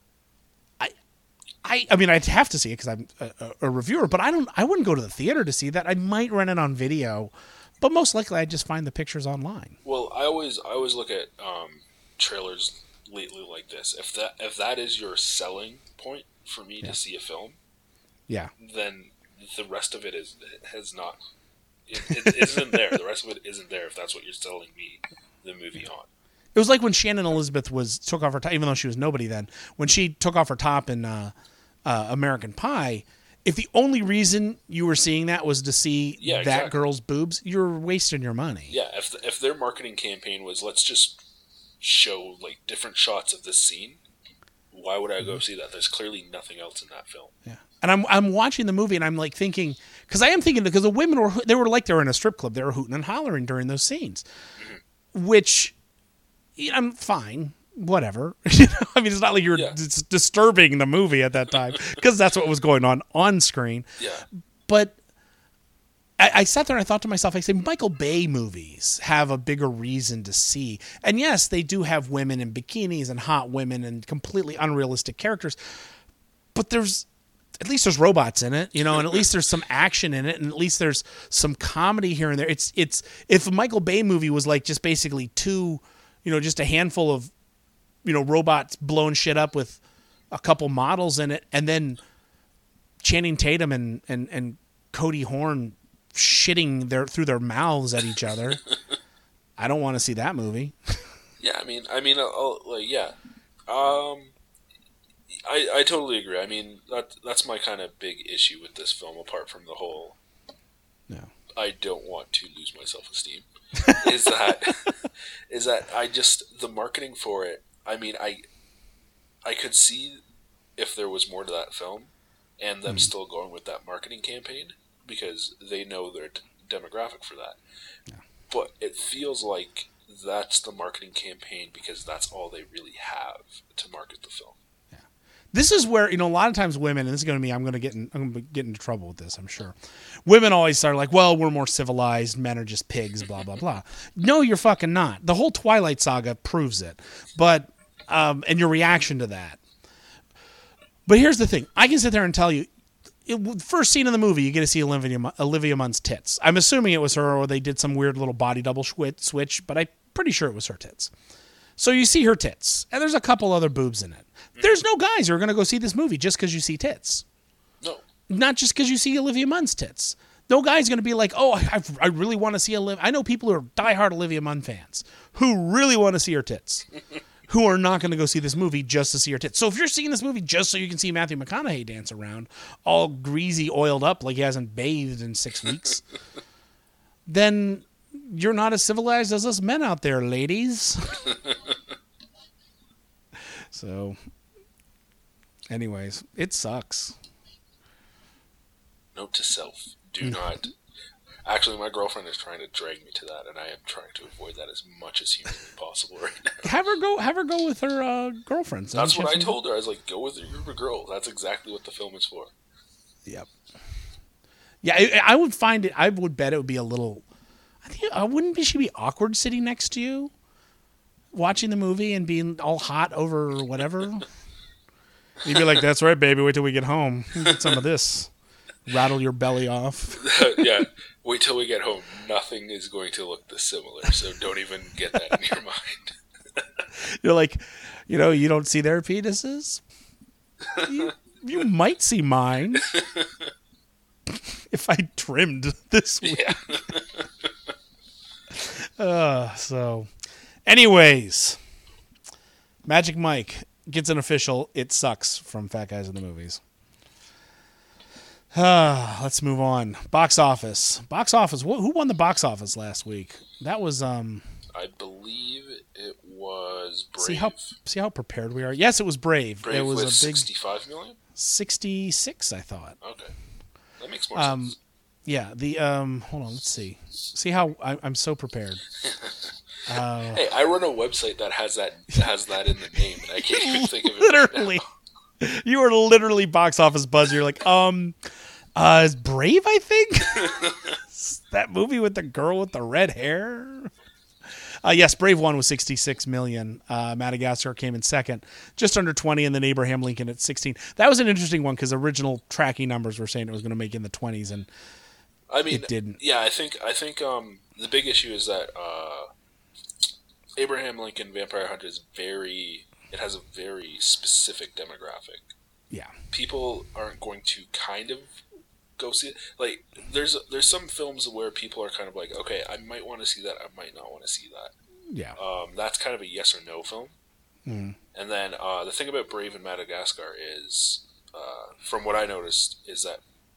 I, I, I mean, I'd have to see it because I'm a, a reviewer, but I don't. I wouldn't go to the theater to see that. I might rent it on video, but most likely I'd just find the pictures online. Well, I always, I always look at um, trailers lately like this. If that, if that is your selling point for me yeah. to see a film, yeah, then the rest of it is has not. It, it isn't there. The rest of it isn't there if that's what you're selling me the movie on. It was like when Shannon Elizabeth was took off her top, even though she was nobody then. When she took off her top in uh, uh, American Pie, if the only reason you were seeing that was to see Yeah, that exactly. girl's boobs, you're wasting your money. Yeah, if the, if their marketing campaign was let's just show like different shots of this scene, why would I go see that? There's clearly nothing else in that film. Yeah. And I'm I'm watching the movie and I'm like thinking, because I am thinking because the women were they were like they were in a strip club, they were hooting and hollering during those scenes, mm-hmm. which you know, I'm fine, whatever. You know, I mean, it's not like you're Yeah. d- disturbing the movie at that time because that's what was going on on screen. Yeah, but I, I sat there and I thought to myself, I say Michael Bay movies have a bigger reason to see, and yes, they do have women in bikinis and hot women and completely unrealistic characters, but there's at least there's robots in it, you know, and at least there's some action in it, and at least there's some comedy here and there. It's it's if a Michael Bay movie was like just basically two, you know, just a handful of, you know, robots blowing shit up with a couple models in it, and then Channing Tatum and and, and Cody Horn shitting their through their mouths at each other, I don't want to see that movie. yeah. I mean, I mean, I'll, like, yeah. Um. I, I totally agree. I mean, that that's my kind of big issue with this film, apart from the whole no. I don't want to lose my self-esteem, is that is that I just, the marketing for it, I mean, I I could see if there was more to that film and them mm. still going with that marketing campaign because they know their d- demographic for that. Yeah. But it feels like that's the marketing campaign because that's all they really have to market the film. This is where, you know, a lot of times women, and this is going to be, I'm going to get in, I'm going to get into trouble with this, I'm sure. Women always start like, well, we're more civilized, men are just pigs, blah, blah, blah. No, you're fucking not. The whole Twilight saga proves it. But, um, and your reaction to that. But here's the thing. I can sit there and tell you, it, first scene in the movie, you get to see Olivia, Olivia Munn's tits. I'm assuming it was her or they did some weird little body double switch, but I'm pretty sure it was her tits. So you see her tits, and there's a couple other boobs in it. There's no guys who are going to go see this movie just because you see tits. No. Not just because you see Olivia Munn's tits. No guy's going to be like, oh, I, I really want to see Olivia. I know people who are diehard Olivia Munn fans who really want to see her tits, who are not going to go see this movie just to see her tits. So if you're seeing this movie just so you can see Matthew McConaughey dance around, all greasy, oiled up like he hasn't bathed in six weeks, then you're not as civilized as us men out there, ladies. So, anyways, it sucks. Note to self: do not. Actually, my girlfriend is trying to drag me to that, and I am trying to avoid that as much as humanly possible right now. Have her go. Have her go with her uh, girlfriends. That's what I told her. I was like, "Go with your group of girls." That's exactly what the film is for. Yep. Yeah, I, I would find it. I would bet it would be a little. I think. Uh, wouldn't she be awkward sitting next to you, watching the movie and being all hot over whatever? You'd be like, "That's right, baby. Wait till we get home. Get some of this. Rattle your belly off." Yeah. Wait till we get home. Nothing is going to look this similar, so don't even get that in your mind. You're like, you know, you don't see their penises. You, you might see mine if I trimmed this week. Yeah. uh, so, anyways, Magic Mike gets an official "It Sucks" from Fat Guys in the Movies. Uh, let's move on. Box office. Box office. Wh- who won the box office last week? That was um. I believe it was Brave. See how see how prepared we are. Yes, it was Brave. Brave it was with a big sixty-five million. Sixty-six, I thought. Okay, that makes more um, sense. Yeah. The um. Hold on. Let's see. See how I, I'm so prepared. Uh, hey, I run a website that has that has that in the name, and I can't even think of it. Literally. Right now. You are literally Box Office Buzz. You're like, um, uh, is Brave, I think? That movie with the girl with the red hair? Uh, yes, Brave won with sixty-six million. Uh, Madagascar came in second, just under twenty, and then Abraham Lincoln at sixteen. That was an interesting one because original tracking numbers were saying it was going to make in the twenties, and I mean, it didn't. Yeah, I think I think um, the big issue is that uh, Abraham Lincoln Vampire Hunter is very... It has a very specific demographic. Yeah. People aren't going to kind of go see it. Like, there's there's some films where people are kind of like, okay, I might want to see that, I might not want to see that. Yeah. Um, that's kind of a yes or no film. Mm. And then uh, the thing about Brave and Madagascar is, uh, from what I noticed, is that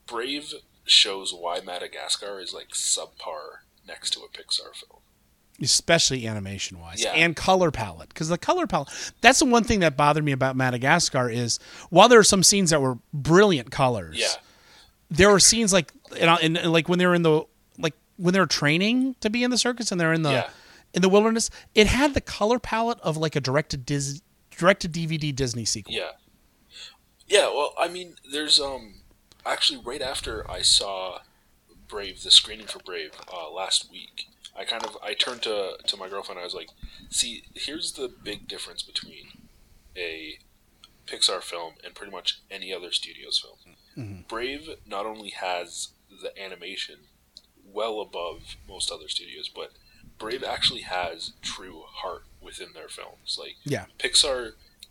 Brave shows why Madagascar is like subpar next to a Pixar film. Especially animation-wise Yeah. and color palette. Because the color palette, that's the one thing that bothered me about Madagascar is while there are some scenes that were brilliant colors, Yeah. there were scenes like, and, and like when they were in the, like when they were training to be in the circus and they're in the, Yeah. in the wilderness, it had the color palette of like a direct-to-Dis- direct-to-D V D Disney sequel. Yeah. Yeah, well, I mean, there's, um, actually right after I saw Brave, the screening for Brave, uh, last week, I kind of, I turned to, to my girlfriend and I was like, see, here's the big difference between a Pixar film and pretty much any other studio's film. Mm-hmm. Brave not only has the animation well above most other studios, but Brave actually has true heart within their films. Like, Yeah. Pixar,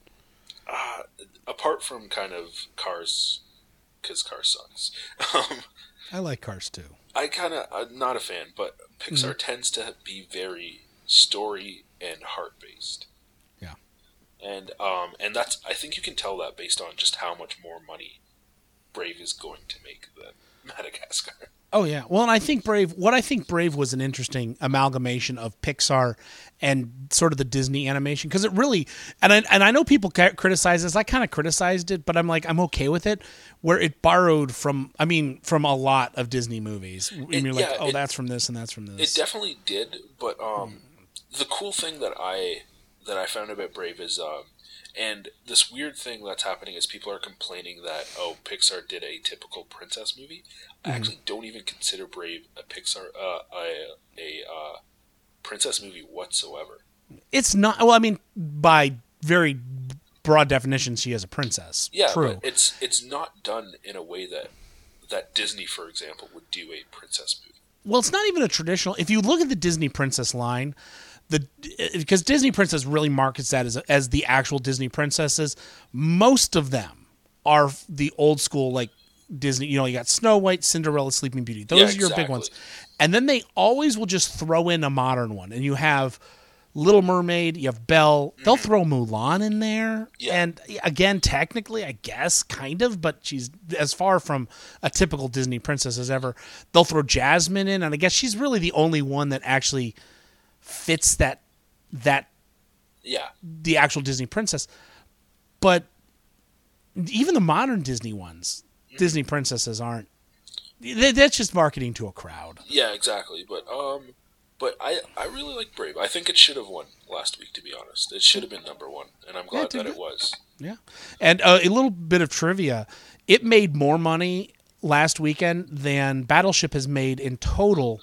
uh, apart from kind of Cars, because Cars sucks, um, I like Cars too. I kind of, I'm not a fan, but Pixar Mhm. tends to be very story and heart based. Yeah. And um and that's, I think you can tell that based on just how much more money Brave is going to make than Madagascar. Oh yeah. Well, and I think Brave. What I think Brave was an interesting amalgamation of Pixar and sort of the Disney animation, because it really, and I and I know people ca- criticize this. I kind of criticized it, but I'm like, I'm okay with it. Where it borrowed from, I mean, from a lot of Disney movies. And It- you're like, yeah, oh, it- that's from this and that's from this. It definitely did, but um, the cool thing that I that I found about Brave is um, and this weird thing that's happening is people are complaining that, oh, Pixar did a typical princess movie. I Mhm. actually don't even consider Brave a Pixar uh, a a uh, princess movie whatsoever. It's not. Well, I mean, by very broad definition, she is a princess. Yeah, True. but it's it's not done in a way that that Disney, for example, would do a princess movie. Well, it's not even a traditional. If you look at the Disney princess line, the because Disney princess really markets that as as the actual Disney princesses. Most of them are the old school like Disney. You know, you got Snow White, Cinderella, Sleeping Beauty. Those Yeah, are your big exactly. ones. And then they always will just throw in a modern one, and you have Little Mermaid, you have Belle. They'll throw Mulan in there, and again, technically, I guess, kind of, but she's as far from a typical Disney princess as ever. They'll throw Jasmine in, and I guess she's really the only one that actually fits that that Yeah. the actual Disney princess. But even the modern Disney ones, Disney princesses aren't. they- That's just marketing to a crowd. Yeah, exactly. But um, but I I really like Brave. I think it should have won last week. To be honest, it should have been number one, and I'm Yeah, glad it did that it good. was. Yeah. And uh, a little bit of trivia. It made more money last weekend than Battleship has made in total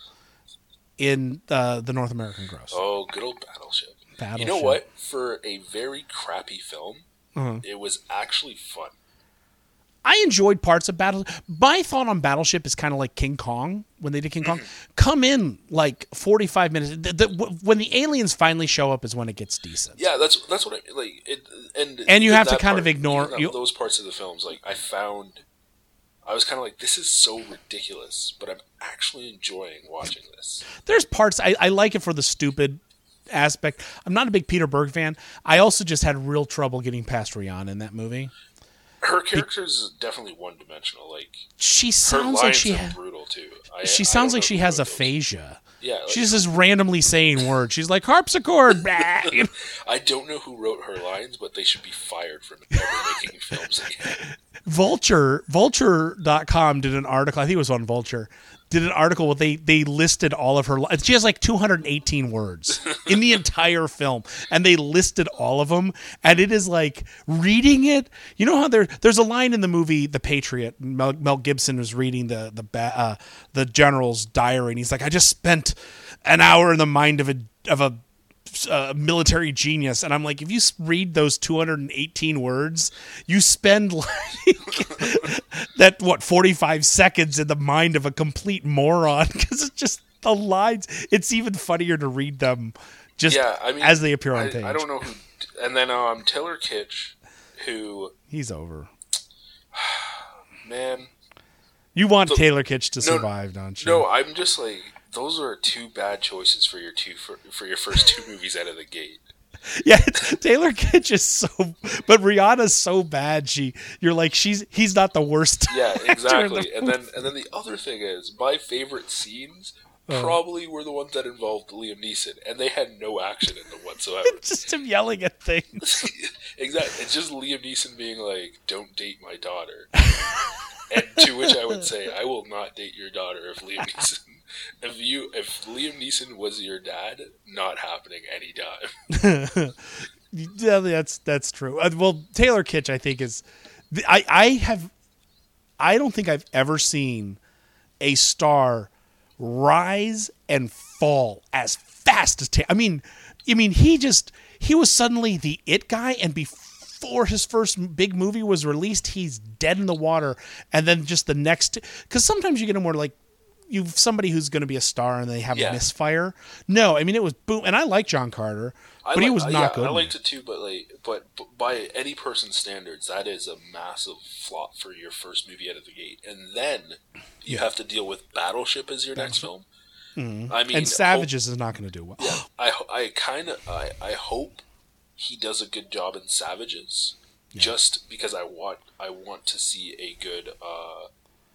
in uh, the North American gross. Oh, good old Battleship. You know Battleship. what? For a very crappy film, Uh-huh. it was actually fun. I enjoyed parts of Battle. My thought on Battleship is kind of like King Kong when they did King Kong. Come in like forty-five minutes. The, the, when the aliens finally show up is when it gets decent. Yeah, that's that's what I like. It, and And you even have to that kind of part- ignore- even that- you- those parts of the films. Like I found, I was kind of like, this is so ridiculous, but I'm actually enjoying watching this. There's parts I, I like it for the stupid aspect. I'm not a big Peter Berg fan. I also just had real trouble getting past Rihanna in that movie. Her character is definitely one dimensional. Like She her sounds like lines she are ha- brutal too. I, She I sounds don't like know she who has wrote those. aphasia. Yeah, like- She's just is randomly saying words. She's like harpsichord. Blah. You know? I don't know who wrote her lines, but they should be fired from ever making films again. Vulture, vulture dot com did an article. I think it was on Vulture. Did an article where they they listed all of her. li- She has like two hundred eighteen words in the entire film, and they listed all of them. And it is like reading it. You know how there there's a line in the movie The Patriot. Mel, Mel Gibson was reading the the ba- uh, the general's diary, and he's like, "I just spent an hour in the mind of a of a." Uh, military genius," and I'm like, if you s- read those two hundred eighteen words, you spend like that what forty-five seconds in the mind of a complete moron, because it's just the lines. It's even funnier to read them just yeah, I mean, as they appear on I, page. I don't know who. And then um, Taylor Kitsch, who He's over. man, You want The- Taylor Kitsch to no, survive, don't you? no, I'm just like, those are two bad choices for your two for, for your first two movies out of the gate. Yeah, it's, Taylor Kitsch is so, but Rihanna's so bad. She, you're like, she's he's not the worst. Yeah, actor in exactly. the And then movie. and then the other thing is, my favorite scenes Oh. probably were the ones that involved Liam Neeson, and they had no action in them whatsoever. Just him yelling at things. Exactly. It's just Liam Neeson being like, "Don't date my daughter," and to which I would say, "I will not date your daughter if Liam Neeson." If you, if Liam Neeson was your dad, not happening anytime. Yeah, that's that's true. Uh, well, Taylor Kitsch, I think is, I I have, I don't think I've ever seen a star rise and fall as fast as Taylor. I mean, I mean he just he was suddenly the it guy, and before his first big movie was released, he's dead in the water, and then just the next, because sometimes you get him where like. You've somebody who's going to be a star and they have Yeah. a misfire. No, I mean it was boom, and I like John Carter, I but he like- was uh, not yeah, good. I liked it too, but like, but, but by any person's standards, that is a massive flop for your first movie out of the gate, and then you have to deal with Battleship as your next film. Mhm. I mean, and Savages is not going to do well. Yeah, I ho- I kind of I, I hope he does a good job in Savages, just because I want I want to see a good uh,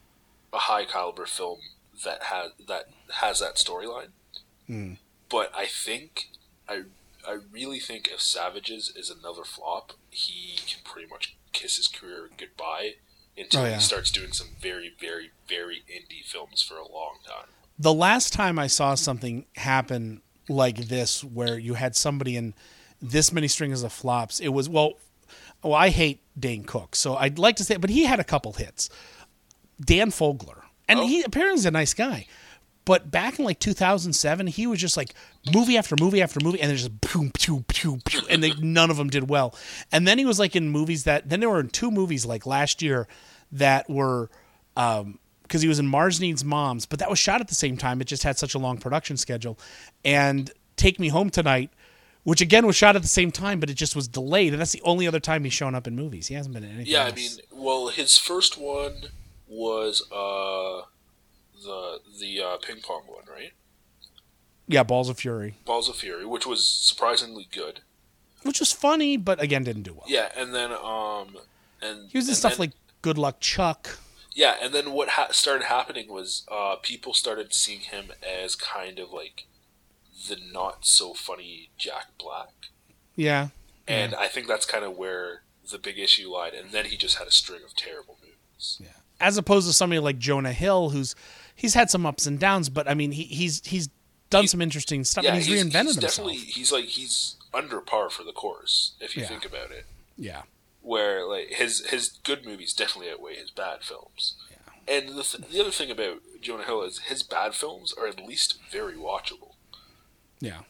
a high caliber film that has that has that storyline. Mm. But I think I I really think if Savages is another flop, he can pretty much kiss his career goodbye until Oh, yeah. he starts doing some very very very indie films for a long time. The last time I saw something happen like this, where you had somebody in this many strings of flops, it was well. Well, I hate Dane Cook, so I'd like to say, but he had a couple hits. Dan Fogler, and he apparently is a nice guy. But back in like two thousand seven, he was just like movie after movie after movie, and there's just boom, pew, pew, pew, and they, none of them did well. And then he was like in movies that, then there were in two movies like last year that were, um, because he was in Mars Needs Moms, but that was shot at the same time. It just had such a long production schedule. And Take Me Home Tonight, which again was shot at the same time, but it just was delayed. And that's the only other time he's shown up in movies. He hasn't been in anything Yeah, else. I mean, well, his first one was uh, the the uh, ping pong one, right? Yeah, Balls of Fury, Balls of Fury, which was surprisingly good. which was funny, but again didn't do well. Yeah, and then um, and He was in and stuff then- like Good Luck Chuck. yeah, and then what ha- started happening was uh, people started seeing him as kind of like the not so funny Jack Black, Yeah. and I think that's kind of where the big issue lied. And then he just had a string of terrible movies. Yeah. As opposed to somebody like Jonah Hill, who's he's had some ups and downs, but I mean he, he's he's done some interesting stuff. Yeah, and he's, reinvented he's himself. Definitely, he's like he's under par for the course if you Yeah. think about it. Yeah. Where like his his good movies definitely outweigh his bad films. Yeah. And the th- the other thing about Jonah Hill is his bad films are at least very watchable. Yeah.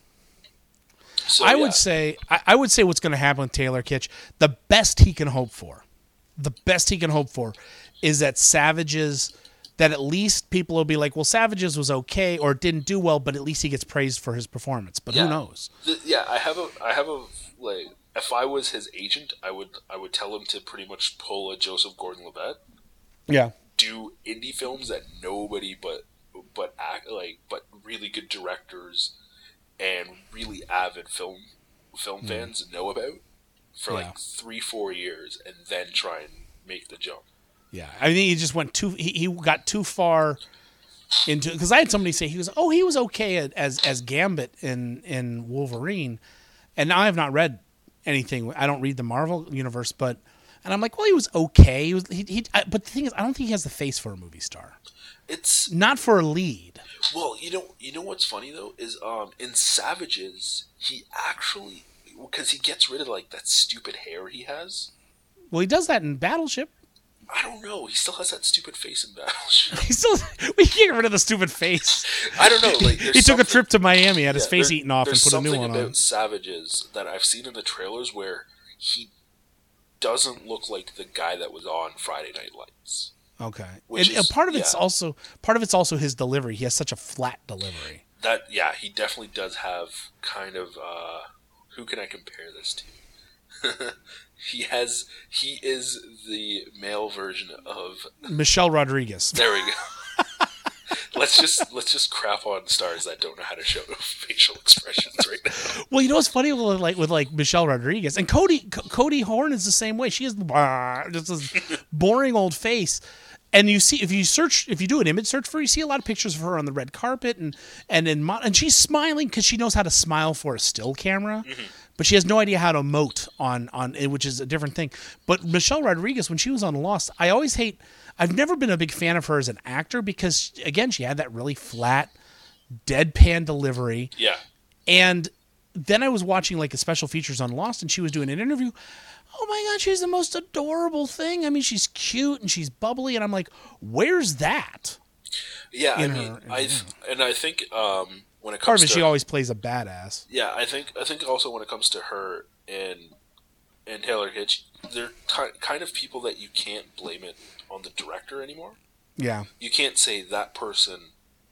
So, I yeah. would say I, I would say what's going to happen with Taylor Kitsch, the best he can hope for, the best he can hope for, is that Savages, that at least people will be like, well, Savages was okay or it didn't do well, but at least he gets praised for his performance. But Yeah. who knows? The, yeah, I have a I have a like if I was his agent, I would I would tell him to pretty much pull a Joseph Gordon-Levitt. Yeah. Do indie films that nobody but but act like but really good directors and really avid film film Mm. fans know about for Yeah. like three four years, and then try and make the jump. Yeah, I think he just went too. He, he got too far into, because I had somebody say he was. Oh, he was okay as as Gambit in in Wolverine, and now I have not read anything. I don't read the Marvel universe, but and I'm like, well, he was okay. He was. He, he I, but the thing is, I don't think he has the face for a movie star. It's not for a lead. Well, you know, you know what's funny though is um in Savages he actually, because he gets rid of like that stupid hair he has. Well, he does that in Battleship. I don't know. He still has that stupid face in Battleship. He still. We can't get rid of the stupid face. I don't know. Like, he there's took a something- trip to Miami, had his Yeah, face there- eaten off, and there's put a new something one about on. Savages that I've seen in the trailers where he doesn't look like the guy that was on Friday Night Lights. Okay, Which and, is- and part of it's yeah. also part of it's also his delivery. He has such a flat delivery. That yeah, he definitely does have kind of. Uh, who can I compare this to? he has. He is the male version of Michelle Rodriguez. There we go. let's just let's just crap on stars that don't know how to show facial expressions right now. Well, you know what's funny with like with like Michelle Rodriguez and Cody C- Cody Horn is the same way. She has just this boring old face. And you see, if you search, if you do an image search for her, you see a lot of pictures of her on the red carpet, and and in mo- and she's smiling because she knows how to smile for a still camera, mm-hmm. but she has no idea how to emote on on which is a different thing. But Michelle Rodriguez, when she was on Lost, I always hate. I've never been a big fan of her as an actor because, again, she had that really flat, deadpan delivery. Yeah. And then I was watching like the special features on Lost, and she was doing an interview. Oh my God, she's the most adorable thing. I mean, she's cute and she's bubbly, and I'm like, where's that? Yeah, I in mean, her, I th- and I think um, when it comes part of it, to she always plays a badass. Yeah, I think I think also when it comes to her and and Taylor Kitsch, they're t- kind of people that you can't blame it on the director anymore. Yeah, you can't say that person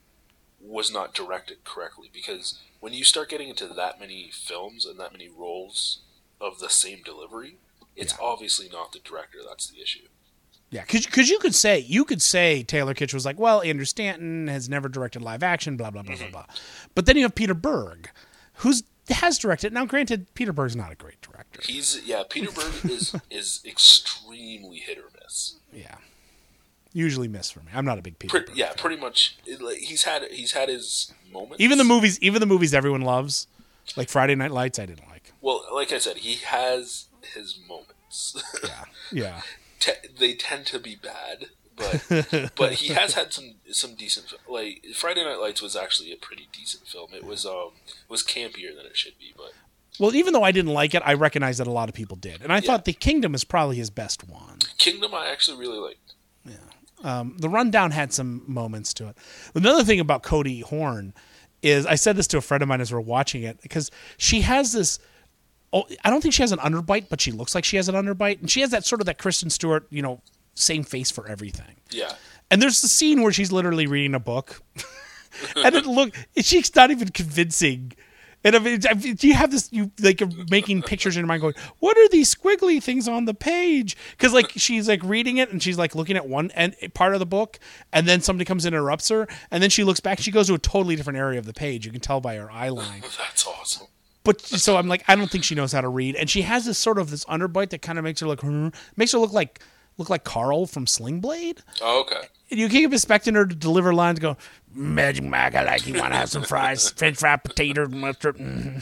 was not directed correctly, because when you start getting into that many films and that many roles of the same delivery, it's yeah. obviously not the director that's the issue. Yeah, because you could say you could say Taylor Kitsch was like, well, Andrew Stanton has never directed live action, blah blah blah mm-hmm. blah blah. But then you have Peter Berg, who's has directed. Now, granted, Peter Berg's not a great director. He's yeah, Peter Berg is is extremely hit or miss. Yeah, usually miss for me. I'm not a big Peter. Pretty, Berg yeah, fan. pretty much. It, like, he's had he's had his moments. Even the movies, even the movies everyone loves, like Friday Night Lights, I didn't like. Well, like I said, he has his moments. Yeah, yeah. Te- they tend to be bad, but but he has had some some decent. Like Friday Night Lights was actually a pretty decent film. It was um it was campier than it should be, but well, even though I didn't like it, I recognize that a lot of people did, and I yeah. thought The Kingdom is probably his best one. Kingdom, I actually really liked. Yeah, um, The Rundown had some moments to it. Another thing about Cody Horn is I said this to a friend of mine as we we're watching it, because she has this. Oh, I don't think she has an underbite, but she looks like she has an underbite, and she has that sort of that Kristen Stewart, you know, same face for everything. Yeah. And there's the scene where she's literally reading a book, and it look she's not even convincing. And I mean, do you have this? You like you're making pictures in your mind, going, "What are these squiggly things on the page?" Because like she's like reading it, and she's like looking at one end part of the book, and then somebody comes in and interrupts her, and then she looks back. She goes to a totally different area of the page. You can tell by her eye line. That's awesome. But so I'm like, I don't think she knows how to read, and she has this sort of this underbite that kind of makes her look makes her look like look like Carl from Sling Blade. Oh, okay. And you keep expecting her to deliver lines, go, Magic Mike, I like you want to have some fries, French fry, potato, mustard. Mm.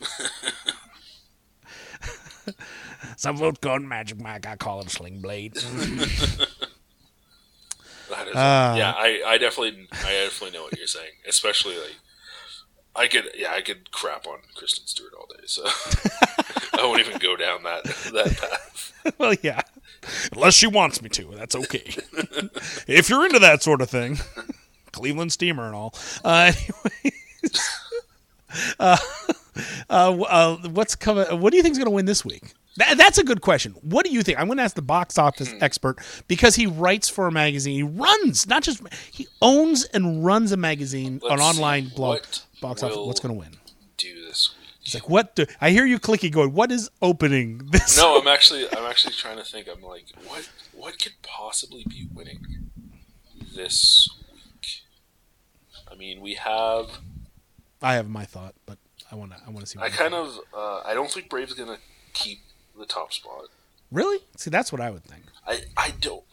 Some folks call him Magic Mike, I call him Sling Blade. That is, uh, yeah, I, I definitely I definitely know what you're saying, especially like. I could, yeah, I could crap on Kristen Stewart all day, so I won't even go down that that path. Well, yeah, unless she wants me to, that's okay. If you're into that sort of thing, Cleveland Steamer and all. Uh, anyways, uh, uh, uh, what's coming? What do you think is going to win this week? That, that's a good question. What do you think? I'm going to ask the box office hmm. expert, because he writes for a magazine. He runs, not just he owns and runs a magazine, Let's an online blog. What box office. What's going to win? Do this week. He's like, what? Do, I hear you clicky going. What is opening this? No, week? I'm actually, I'm actually trying to think. I'm like, what, what could possibly be winning this week? I mean, we have. I have my thought, but I want to, I want to see. What I kind of, uh, I don't think Brave's going to keep the top spot. Really? See, that's what I would think. I, I don't.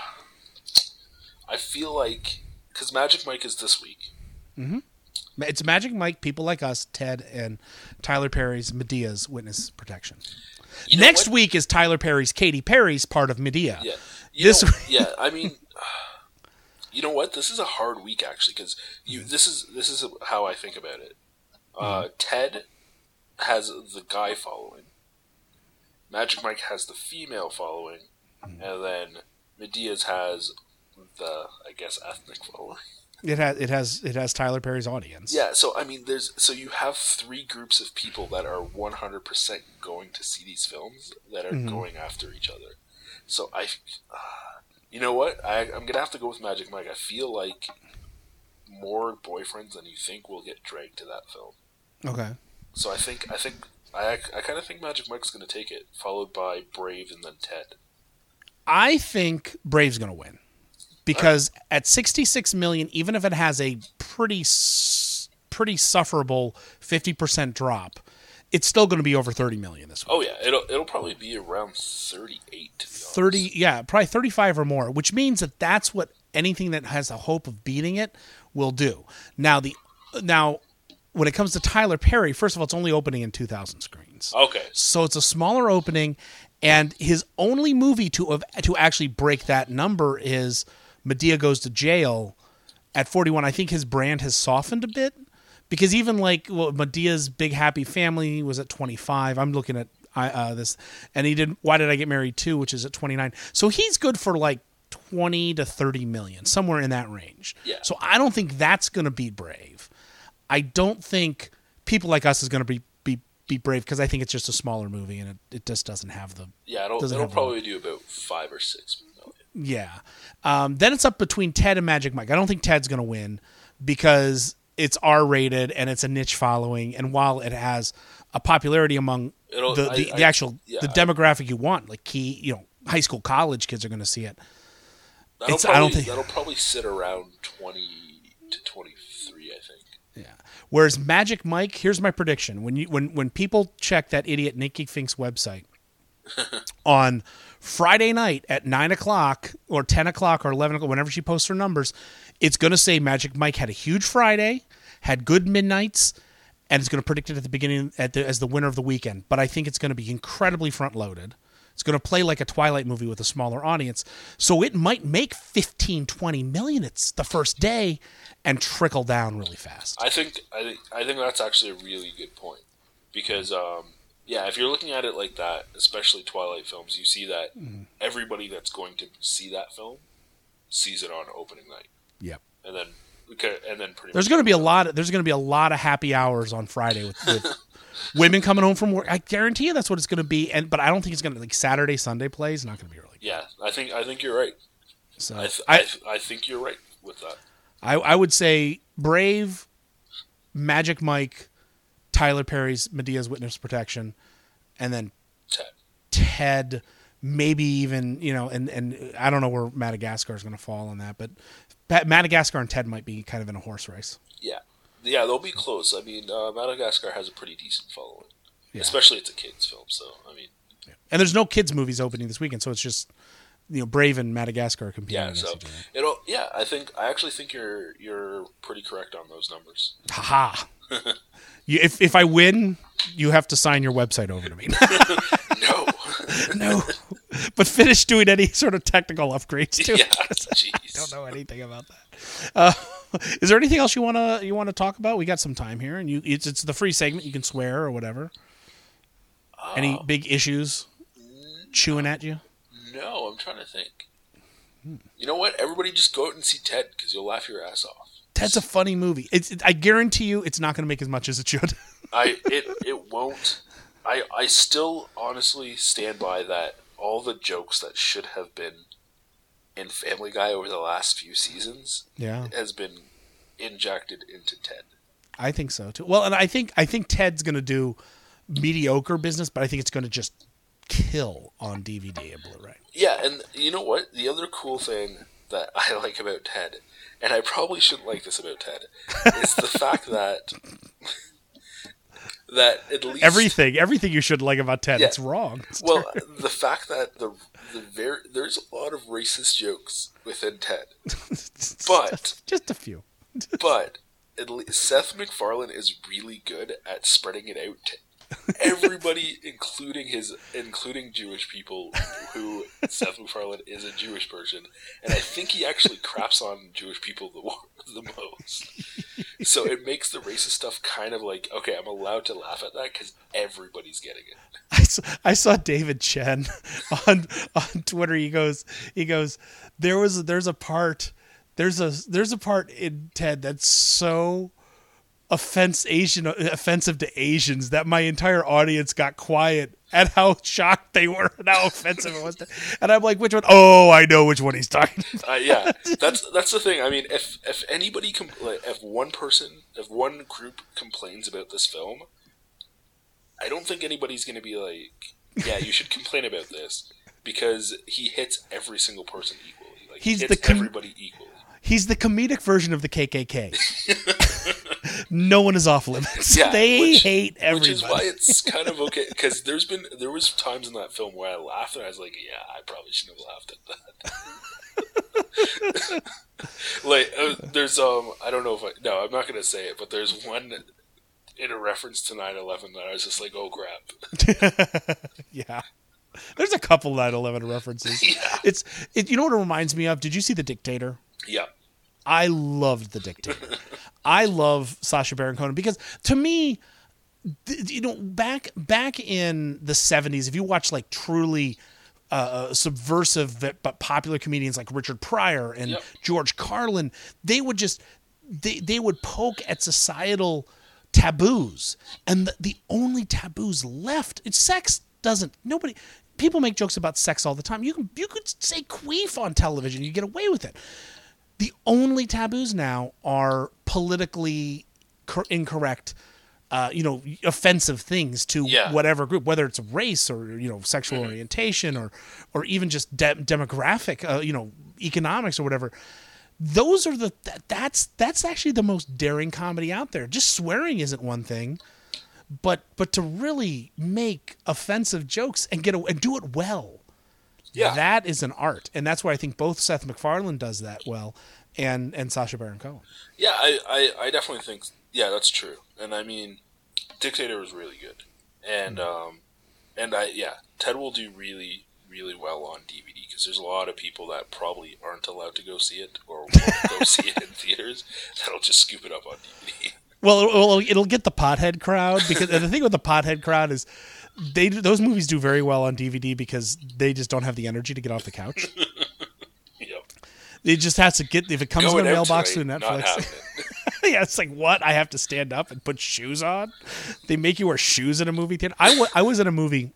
I feel like because Magic Mike is this week. Mm-hmm. It's Magic Mike, people like us, Ted, and Tyler Perry's Medea's Witness Protection. You know Next what? week is Tyler Perry's Katy Perry's part of Medea. Yeah. You this know, yeah. I mean, you know what? This is a hard week actually, because you. This is this is how I think about it. Uh, mm-hmm. Ted has the guy following. Magic Mike has the female following, mm-hmm. and then Medea's has the, I guess, ethnic following. It has it has it has Tyler Perry's audience. Yeah, so I mean, there's so you have three groups of people that are one hundred percent going to see these films that are mm-hmm. going after each other. So I, uh, you know what, I, I'm gonna have to go with Magic Mike. I feel like more boyfriends than you think will get dragged to that film. Okay. So I think I think. I, I kind of think Magic Mike's going to take it, followed by Brave and then Ted. I think Brave's going to win. because at sixty-six million, even if it has a pretty pretty sufferable fifty percent drop, it's still going to be over thirty million this week. Oh yeah, it'll it'll probably be around thirty-eight. To be honest. thirty, yeah, probably thirty-five or more, which means that that's what anything that has a hope of beating it will do. Now the now when it comes to Tyler Perry, first of all, it's only opening in two thousand screens. Okay, so it's a smaller opening, and his only movie to have, to actually break that number is Madea Goes to Jail at forty-one. I think his brand has softened a bit. Because even like well, Medea's Big Happy Family was at twenty-five. I'm looking at uh, this, and he did Why Did I Get Married Too, which is at twenty-nine. So he's good for like twenty to thirty million, somewhere in that range. Yeah. So I don't think that's going to beat Brave. I don't think People Like Us is going to be be beat Brave because I think it's just a smaller movie and it, it just doesn't have the yeah. It'll, it'll probably the, do about five or six million. Yeah. Um, then it's up between Ted and Magic Mike. I don't think Ted's going to win because it's R-rated and it's a niche following, and while it has a popularity among It'll, the, the, I, the I, actual yeah, the demographic you want, like key, you know, high school, college kids are going to see it. That'll It's, probably, I don't think that'll probably sit around twenty to twenty-three. I think. Yeah. Whereas Magic Mike, here's my prediction: when you when when people check that idiot Nikki Fink's website on Friday night at nine o'clock or ten o'clock or eleven o'clock, whenever she posts her numbers, it's going to say Magic Mike had a huge Friday, had good midnights, and it's going to predict it at the beginning at the, as the winner of the weekend. But I think it's going to be incredibly front-loaded. It's going to play like a Twilight movie with a smaller audience. So it might make fifteen, twenty million it's the first day and trickle down really fast. I think I think I think that's actually a really good point. Because um, yeah, if you're looking at it like that, especially Twilight films, you see that mm-hmm. everybody that's going to see that film sees it on opening night. Yep. And then Okay, and then pretty there's going to be a lot. Of, there's going to be a lot of happy hours on Friday with, with women coming home from work. I guarantee you that's what it's going to be. And but I don't think it's going to like Saturday Sunday plays. Not going to be really. Yeah, I think I think you're right. So I th- I, I, th- I think you're right with that. I I would say Brave, Magic Mike, Tyler Perry's Medea's Witness Protection, and then Ted. Ted, maybe even you know, and and I don't know where Madagascar is going to fall on that, but. Madagascar and Ted might be kind of in a horse race. Yeah, yeah, they'll be close. I mean, uh, Madagascar has a pretty decent following, yeah. especially it's a kids' film. So, I mean, yeah. And there's no kids' movies opening this weekend, so it's just you know Brave and Madagascar competing. Yeah, so each other. it'll. Yeah, I think I actually think you're you're pretty correct on those numbers. Ha ha! if if I win, you have to sign your website over to me. No. No. But finish doing any sort of technical upgrades too. Yeah, I don't know anything about that. Uh, is there anything else you wanna you wanna talk about? We got some time here, and you it's it's the free segment. You can swear or whatever. Uh, any big issues chewing at you? No, I'm trying to think. Hmm. You know what? Everybody just go out and see Ted because you'll laugh your ass off. Ted's a funny movie. It's it, I guarantee you, it's not going to make as much as it should. I it it won't. I I still honestly stand by that. All the jokes that should have been in Family Guy over the last few seasons yeah. has been injected into Ted. I think so too. Well, and I think I think Ted's going to do mediocre business, but I think it's going to just kill on D V D and Blu-ray. Yeah, and you know what? The other cool thing that I like about Ted, and I probably shouldn't like this about Ted, is the fact that that at least everything everything you should like about Ted, yeah. it's wrong. It's well, the fact that the the very there's a lot of racist jokes within Ted, but just a few. But at least Seth MacFarlane is really good at spreading it out to everybody, including his including Jewish people. Who Seth MacFarlane is a Jewish person, and I think he actually craps on Jewish people the the most. So it makes the racist stuff kind of like, okay, I'm allowed to laugh at that because everybody's getting it. I saw, I saw David Chen on on Twitter. He goes, he goes, there was there's a part, there's a there's a part in Ted that's so offense Asian offensive to Asians that my entire audience got quiet at how shocked they were and how offensive it was to, and I'm like, which one? Oh, I know which one he's talking about. Uh, yeah, that's that's the thing. I mean, if if anybody compl- like, if one person, if one group complains about this film, I don't think anybody's going to be like, yeah, you should complain about this because he hits every single person equally. Like he's hits the com- everybody equally. He's the comedic version of the K K K. No one is off limits. Yeah, they which, hate everybody. Which is why it's kind of okay, because there's been there was times in that film where I laughed and I was like, yeah, I probably shouldn't have laughed at that. Like, uh, there's um, I don't know if I no, I'm not gonna say it, but there's one in a reference to nine eleven that I was just like, oh crap. Yeah, there's a couple nine eleven references. Yeah. It's it. You know what it reminds me of? Did you see The Dictator? Yeah. I loved The Dictator. I love Sacha Baron Cohen because to me, th- you know, back back in the seventies, if you watch like truly uh, subversive but popular comedians like Richard Pryor and yep. George Carlin, they would just they they would poke at societal taboos, and the, the only taboos left, it's sex. Doesn't nobody people make jokes about sex all the time. You can you could say queef on television, you get away with it. The only taboos now are politically cor- incorrect, uh, you know, offensive things to yeah. whatever group, whether it's race or, you know, sexual mm-hmm. orientation or or even just de- demographic, uh, you know, economics or whatever. Those are the that, that's that's actually the most daring comedy out there. Just swearing isn't one thing, but but to really make offensive jokes and get a, and do it well. Yeah. That is an art, and that's why I think both Seth MacFarlane does that well, and, and Sacha Baron Cohen. Yeah, I, I, I definitely think, yeah, that's true. And I mean, Dictator was really good. And, mm-hmm. um, and I, yeah, Ted will do really, really well on D V D, because there's a lot of people that probably aren't allowed to go see it, or won't go see it in theaters, that'll just scoop it up on D V D. Well, it'll, it'll get the pothead crowd, because the thing with the pothead crowd is, They those movies do very well on D V D because they just don't have the energy to get off the couch. Yep. It just has to get if it comes Going in the mailbox through tonight, Netflix. Yeah, it's like what I have to stand up and put shoes on. They make you wear shoes in a movie theater. I, w- I was in a movie.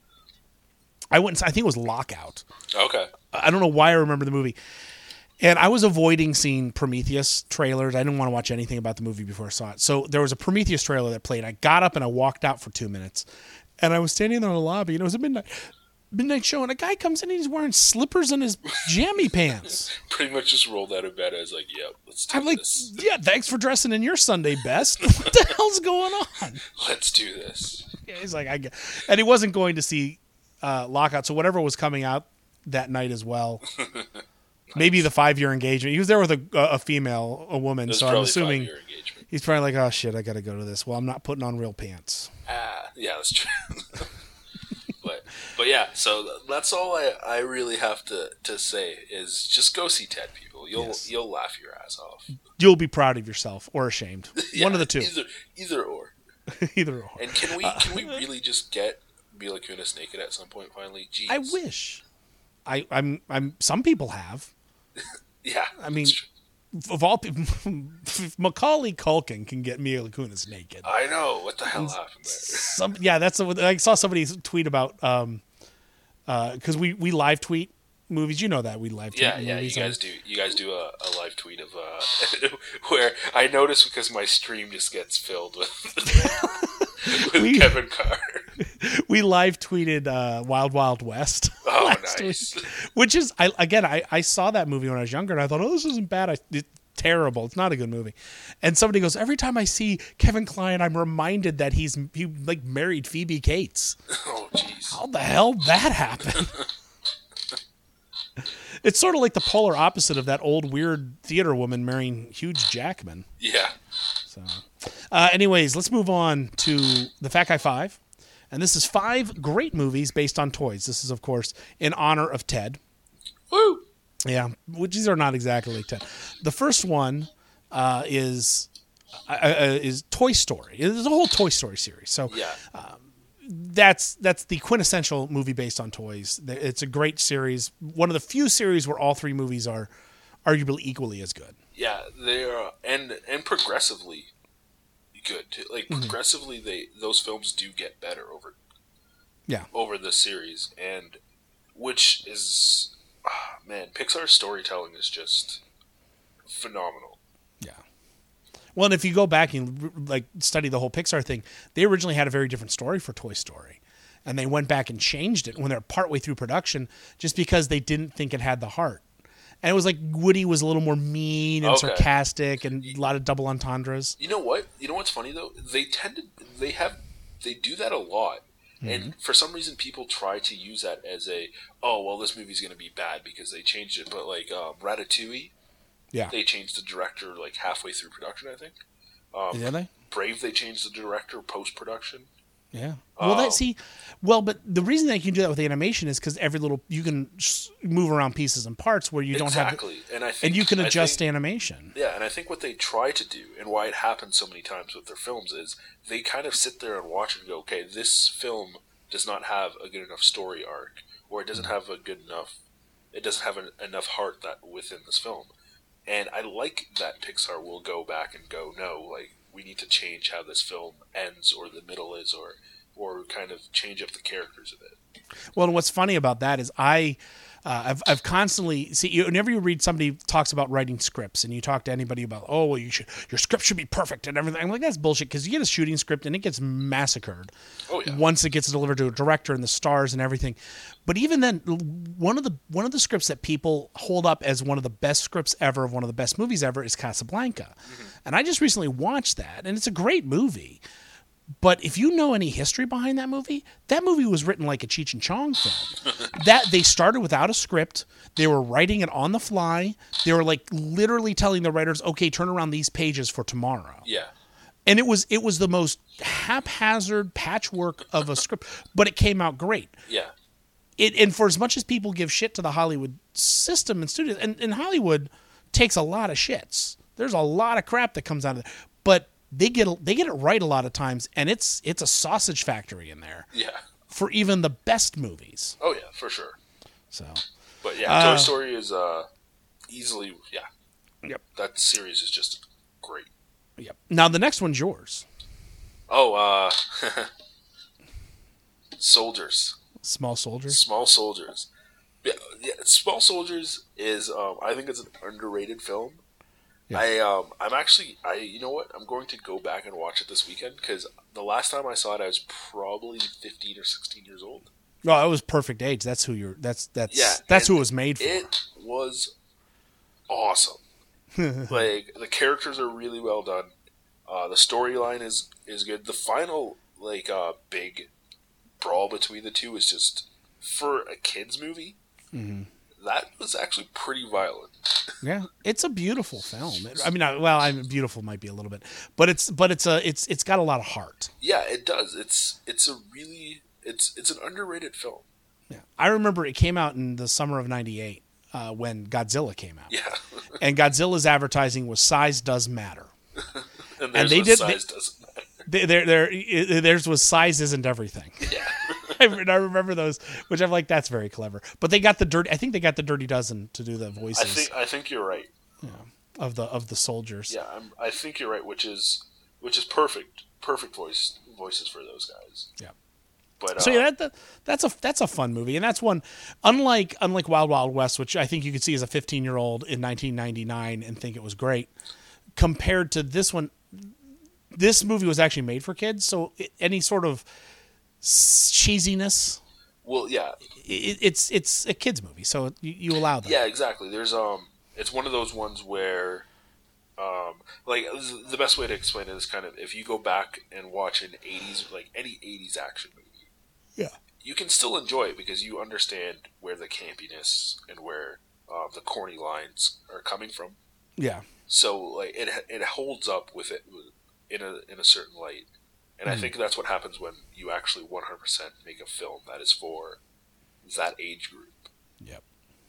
I went. I think it was Lockout. Okay. I don't know why I remember the movie. And I was avoiding seeing Prometheus trailers. I didn't want to watch anything about the movie before I saw it. So there was a Prometheus trailer that played. I got up and I walked out for two minutes. And I was standing there in the lobby, and it was a midnight midnight show, and a guy comes in and he's wearing slippers and his jammy pants. Pretty much just rolled out of bed. I was like, yep, let's do I'm like, this. Yeah, thanks for dressing in your Sunday best. What the hell's going on? Let's do this. Yeah, he's like, I get, and he wasn't going to see uh, Lockout, so whatever was coming out that night as well. Nice. Maybe the five-year engagement. He was there with a, a female, a woman, so I'm assuming he's probably like, oh, shit, I got to go to this. Well, I'm not putting on real pants. Ah, uh, yeah, that's true. but but yeah, so that's all I, I really have to, to say is just go see Ted, people. You'll yes. you'll laugh your ass off. You'll be proud of yourself or ashamed. Yeah, one of the two. Either either or. Either or. And can we can we really just get Mila Kunis naked at some point finally? Jeez. I wish. I I'm I'm some people have. Yeah. I mean, of all people, Macaulay Culkin can get Mila Kunis naked. I know. What the hell and happened there? Some, yeah, that's. A, I saw somebody tweet about um, because uh, we we live tweet movies. You know that we live tweet. Yeah, yeah. movies. You guys do. You guys do a, a live tweet of uh, where I notice because my stream just gets filled with with we, Kevin Carr. We live tweeted uh, Wild Wild West. Oh, nice. Week, which is, I again, I, I saw that movie when I was younger, and I thought, oh, this isn't bad. I, it's terrible. It's not a good movie. And somebody goes, every time I see Kevin Kline, I'm reminded that he's he like married Phoebe Cates. Oh, jeez. How the hell did that happen? It's sort of like the polar opposite of that old weird theater woman marrying Hugh Jackman. Yeah. So, uh, anyways, let's move on to the Fat Guy Five. And this is five great movies based on toys. This is, of course, in honor of Ted. Woo! Yeah, which these are not exactly like Ted. The first one uh, is uh, is Toy Story. There's a whole Toy Story series. So yeah. um, that's that's the quintessential movie based on toys. It's a great series. One of the few series where all three movies are arguably equally as good. Yeah, they are, and and progressively good too. Like mm-hmm. progressively, they those films do get better over, yeah, over the series, and which is, oh, man, Pixar's storytelling is just phenomenal. Yeah. Well, and if you go back and like study the whole Pixar thing, they originally had a very different story for Toy Story, and they went back and changed it when they're partway through production, just because they didn't think it had the heart. And it was like Woody was a little more mean and Okay. sarcastic and a lot of double entendres. You know what? You know what's funny though? They tend to they have they do that a lot. Mm-hmm. And for some reason people try to use that as a oh well this movie's going to be bad because they changed it. But like um, Ratatouille, Yeah. they changed the director like halfway through production, I think. Um, Did they? Brave, they changed the director post production. Yeah. Well, Um, that see, well, but the reason that you can do that with animation is because every little you can s- move around pieces and parts where you don't Exactly. have, And I think and you can I adjust think- animation. Yeah, and I think what they try to do, and why it happens so many times with their films, is they kind of sit there and watch and go, okay, this film does not have a good enough story arc, or it doesn't have a good enough, it doesn't have an, enough heart that within this film. And I like that Pixar will go back and go, no, like, we need to change how this film ends, or the middle is, or or kind of change up the characters a bit. Well, and what's funny about that is I, uh, I've I've constantly see you, whenever you read somebody talks about writing scripts and you talk to anybody about oh well you should your script should be perfect and everything. I'm like that's bullshit because you get a shooting script and it gets massacred. Oh, yeah. Once it gets delivered to a director and the stars and everything. But even then, one of the one of the scripts that people hold up as one of the best scripts ever of one of the best movies ever is Casablanca, Mm-hmm. and I just recently watched that and it's a great movie. But if you know any history behind that movie, that movie was written like a Cheech and Chong film. that they started without a script. They were writing it on the fly. They were like literally telling the writers, "Okay, turn around these pages for tomorrow." Yeah. And it was it was the most haphazard patchwork of a script, but it came out great. Yeah. It and for as much as people give shit to the Hollywood system and studios, and, and Hollywood takes a lot of shits. There's a lot of crap that comes out of it, but they get they get it right a lot of times, and it's it's a sausage factory in there. Yeah. For even the best movies. Oh yeah, for sure. So. But yeah, Uh, Toy Story is uh, easily yeah. Yep. That series is just great. Yep. Now the next one's yours. Oh, uh, Soldiers. Small Soldiers. Small Soldiers. Yeah, yeah, Small Soldiers is um, I think it's an underrated film. Yeah. I um I'm actually I you know what I'm going to go back and watch it this weekend because the last time I saw it I was probably fifteen or sixteen years old. No, it was perfect age. That's who you're. That's that's Yeah, that's who and it was made for. It was awesome. Like the characters are really well done. Uh, the storyline is is good. The final like uh, big brawl between the two is just for a kids movie. Mm-hmm. That was actually pretty violent. Yeah, it's a beautiful film. It- I mean, I- well, I mean, beautiful might be a little bit, but it's but it's a it's it's got a lot of heart. Yeah, it does. It's it's a really it's it's an underrated film. Yeah, I remember it came out in the summer of ninety-eight uh, when Godzilla came out. Yeah, and Godzilla's advertising was size does matter. and, and they what did. size they, doesn't matter. They, their their theirs was size isn't everything. Yeah. I remember those, which I'm like, that's very clever. But they got the dirty. I think they got the Dirty Dozen to do the voices. I think I think you're right. Yeah, of the of the soldiers. Yeah, I'm, I think you're right, which is which is perfect, perfect voice voices for those guys. Yeah. But uh, So yeah, that, that that's a that's a fun movie, and that's one unlike unlike Wild Wild West, which I think you could see as a fifteen year old in nineteen ninety-nine and think it was great. Compared to this one, this movie was actually made for kids, so it, any sort of cheesiness. Well, yeah, it, it's it's a kids movie, so you, you allow that. Yeah, exactly. There's um, it's one of those ones where, um, like the best way to explain it is kind of if you go back and watch an eighties like any eighties action movie, yeah, you can still enjoy it because you understand where the campiness and where uh, the corny lines are coming from. Yeah. So like it it holds up with it in a in a certain light. And I think that's what happens when you actually one hundred percent make a film that is for that age group. Yep.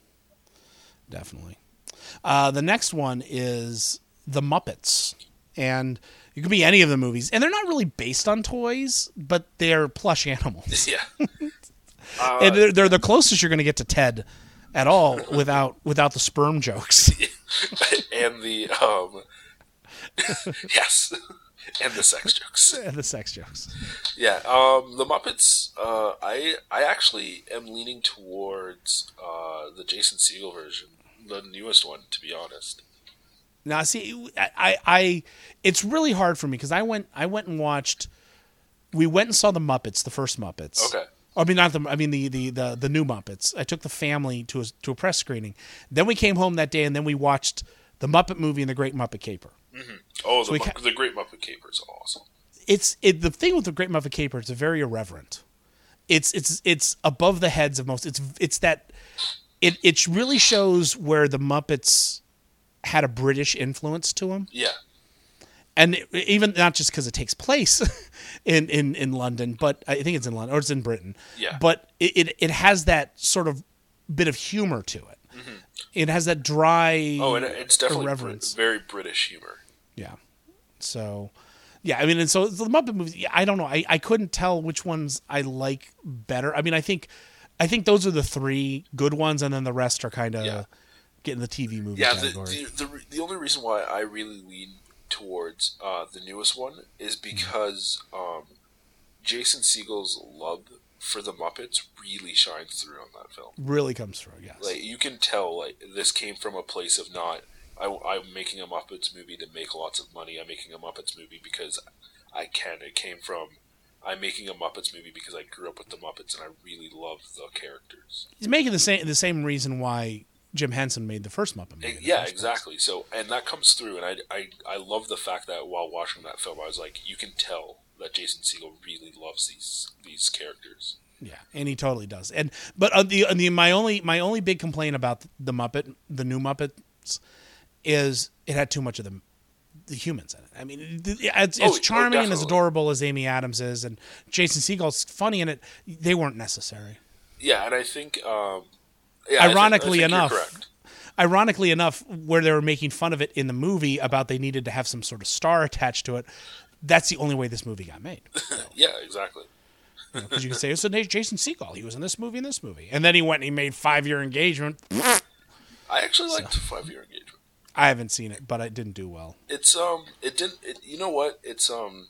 Definitely. Uh, the next one is The Muppets. And it could be any of the movies. And they're not really based on toys, but they're plush animals. Yeah. uh, and they're, they're the closest you're going to get to Ted at all without without the sperm jokes. and the, um, yes. And the sex jokes. And the sex jokes. Yeah, um, the Muppets. Uh, I I actually am leaning towards uh, the Jason Segel version, the newest one. To be honest. Now, see, I, I, it's really hard for me because I went, I went and watched. We went and saw the Muppets, the first Muppets. Okay. I mean, not the. I mean the, the the the new Muppets. I took the family to a to a press screening. Then we came home that day, and then we watched the Muppet movie and the Great Muppet Caper. Mm-hmm. Oh, so the, ca- the Great Muppet Caper is awesome. It's it, the thing with the Great Muppet Caper. It's very irreverent. It's it's it's above the heads of most. It's it's that it it really shows where the Muppets had a British influence to them. Yeah. And it, even not just because it takes place in, in, in London, but I think it's in London or it's in Britain. Yeah. But it, it, it has that sort of bit of humor to it. Mm-hmm. It has that dry oh, and it's definitely irreverence. Br- very British humor. Yeah. So, yeah, I mean, and so the Muppet movies, I don't know. I, I couldn't tell which ones I like better. I mean, I think I think those are the three good ones, and then the rest are kind of yeah. getting the T V movie yeah, category. Yeah, the, the, the only reason why I really lean towards uh, the newest one is because um, Jason Segel's love for the Muppets really shines through on that film. Really comes through, yes. Like you can tell, like this came from a place of not. I, I'm making a Muppets movie to make lots of money. I'm making a Muppets movie because I can. It came from I'm making a Muppets movie because I grew up with the Muppets and I really love the characters. He's making the same the same reason why Jim Henson made the first Muppet movie. Yeah, exactly. Place. So, and that comes through, and I, I, I love the fact that while watching that film, I was like, you can tell that Jason Segel really loves these these characters. Yeah, and he totally does. And but uh, the, uh, the my only my only big complaint about the Muppet, the new Muppets, is it had too much of the the humans in it. I mean, it's, it's oh, charming oh, and as adorable as Amy Adams is, and Jason Segel's funny in it. They weren't necessary. Yeah, and I think. Um, Yeah, ironically I think, I think enough, ironically enough, where they were making fun of it in the movie about they needed to have some sort of star attached to it, that's the only way this movie got made. So, yeah, exactly. Because you, know, you can say it's a Jason Segel. He was in this movie and this movie, and then he went and he made Five Year Engagement. I actually liked so, Five Year Engagement. I haven't seen it, but it didn't do well. It's um, it didn't. It, you know what? It's um,